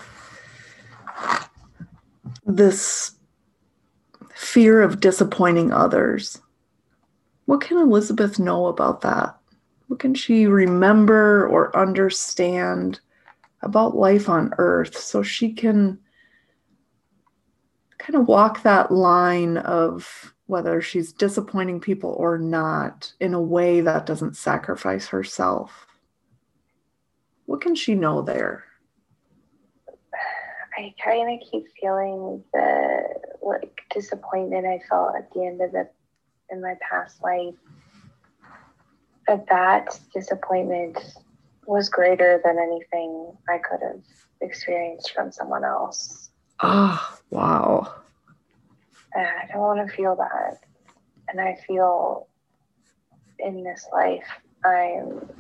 this fear of disappointing others, what can Elizabeth know about that? What can she remember or understand about life on Earth so she can kind of walk that line of whether she's disappointing people or not in a way that doesn't sacrifice herself? What can she know there? I kind of keep feeling the like disappointment I felt at the end of the in my past life. That that disappointment was greater than anything I could have experienced from someone else. Oh, wow. And I don't want to feel that. And I feel in this life, I'm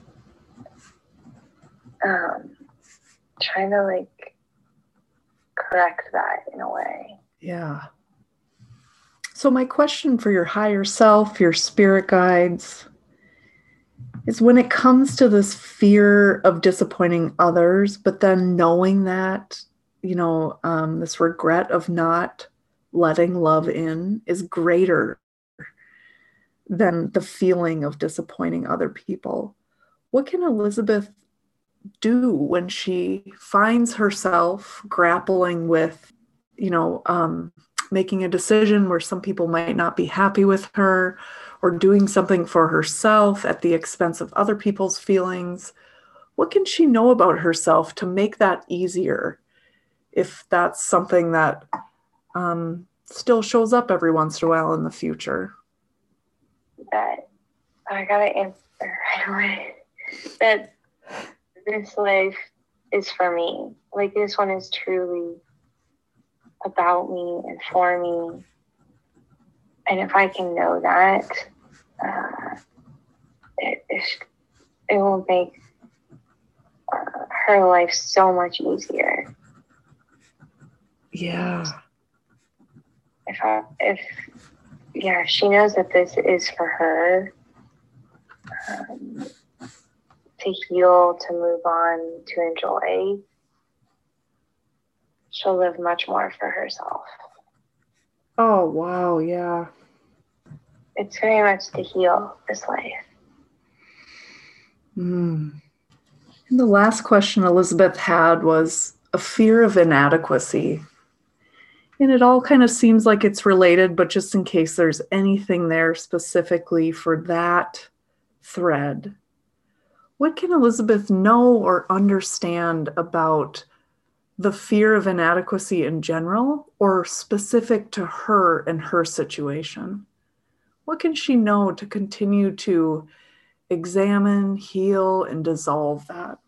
um, trying to like correct that in a way. Yeah. So my question for your higher self, your spirit guides, is when it comes to this fear of disappointing others, but then knowing that, you know, um, this regret of not letting love in is greater than the feeling of disappointing other people. What can Elizabeth do when she finds herself grappling with, you know, um, making a decision where some people might not be happy with her, or doing something for herself at the expense of other people's feelings? What can she know about herself to make that easier if that's something that um, still shows up every once in a while in the future? That I gotta answer right away. That this life is for me. Like, this one is truly about me and for me. And if I can know that, uh, it, it, it will make uh, her life so much easier. Yeah. If I, if, yeah, she knows that this is for her, um, to heal, to move on, to enjoy, she'll live much more for herself. Oh, wow. Yeah. It's very much to heal this life. Mm. And the last question Elizabeth had was a fear of inadequacy. And it all kind of seems like it's related, but just in case there's anything there specifically for that thread, what can Elizabeth know or understand about the fear of inadequacy in general, or specific to her and her situation? What can she know to continue to examine, heal, and dissolve that?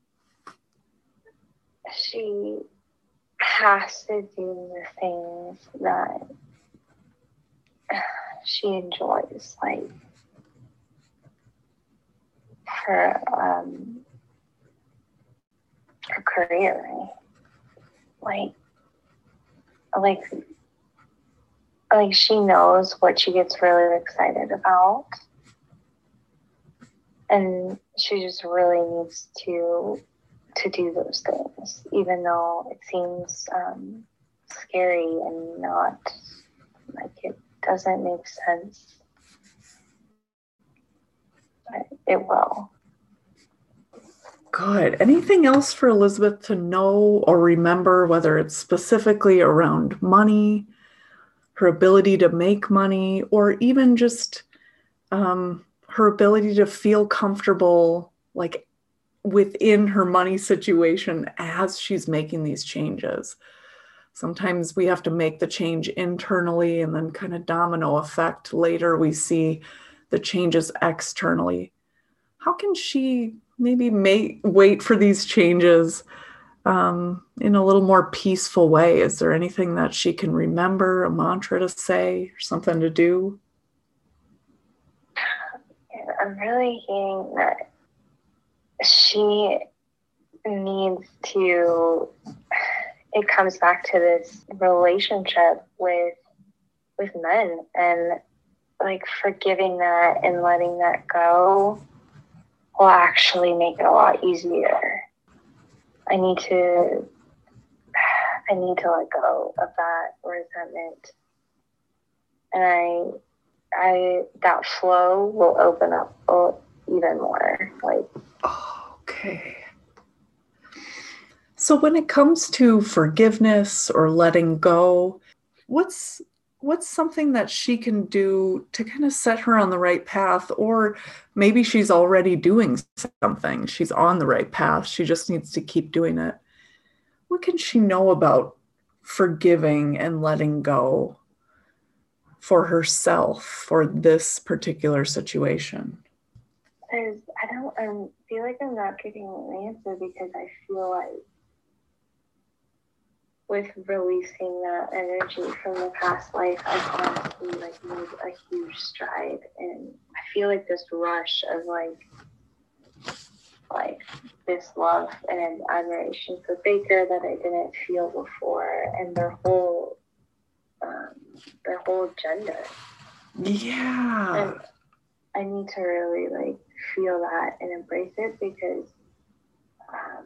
She has to do the things that she enjoys, like her um, her career, like like like she knows what she gets really excited about, and she just really needs to to do those things, even though it seems um, scary and not like it doesn't make sense. But it will. Good. Anything else for Elizabeth to know or remember, whether it's specifically around money, her ability to make money, or even just um, her ability to feel comfortable, like within her money situation as she's making these changes? Sometimes we have to make the change internally, and then kind of domino effect. Later, we see the changes externally. How can she maybe make, wait for these changes um, in a little more peaceful way? Is there anything that she can remember, a mantra to say, or something to do? I'm really hearing that she needs to, it comes back to this relationship with with men, and like forgiving that and letting that go will actually make it a lot easier. I need to, I need to let go of that resentment. And I, I, that flow will open up even more. Like, okay. So when it comes to forgiveness or letting go, what's what's something that she can do to kind of set her on the right path? Or maybe she's already doing something. She's on the right path. She just needs to keep doing it. What can she know about forgiving and letting go for herself for this particular situation? Because I don't I feel like I'm not getting an answer, because I feel like with releasing that energy from the past life, I've honestly like made a huge stride, and I feel like this rush of like like this love and admiration for Baker that I didn't feel before, and their whole um, their whole agenda. Yeah. And I need to really like feel that and embrace it, because um,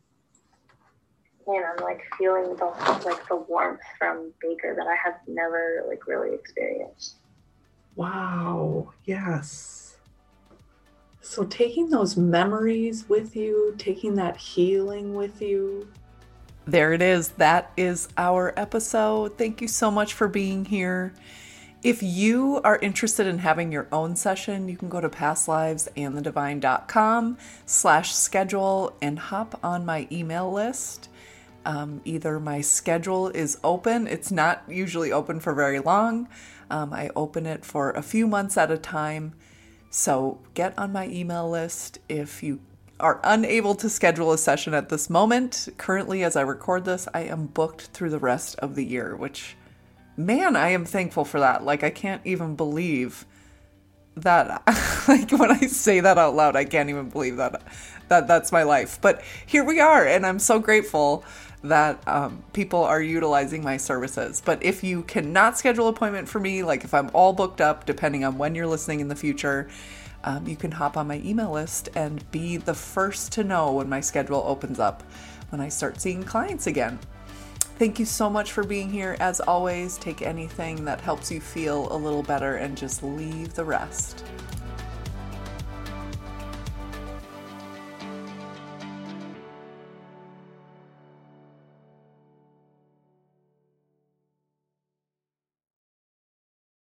man, I'm like feeling the like the warmth from Baker that I have never like really experienced. Wow. Yes. So taking those memories with you, taking that healing with you. There it is. That is our episode. Thank you so much for being here. If you are interested in having your own session, you can go to pastlivesandthedivine.com slash schedule and hop on my email list. Um, either my schedule is open. It's not usually open for very long. Um, I open it for a few months at a time. So get on my email list if you are unable to schedule a session at this moment. Currently, as I record this, I am booked through the rest of the year, which, man, I am thankful for that. Like, I can't even believe that, like, when I say that out loud, I can't even believe that, that that's my life. But here we are, and I'm so grateful that um, people are utilizing my services. But if you cannot schedule an appointment for me, like if I'm all booked up, depending on when you're listening in the future, um, you can hop on my email list and be the first to know when my schedule opens up, when I start seeing clients again. Thank you so much for being here. As always, take anything that helps you feel a little better and just leave the rest.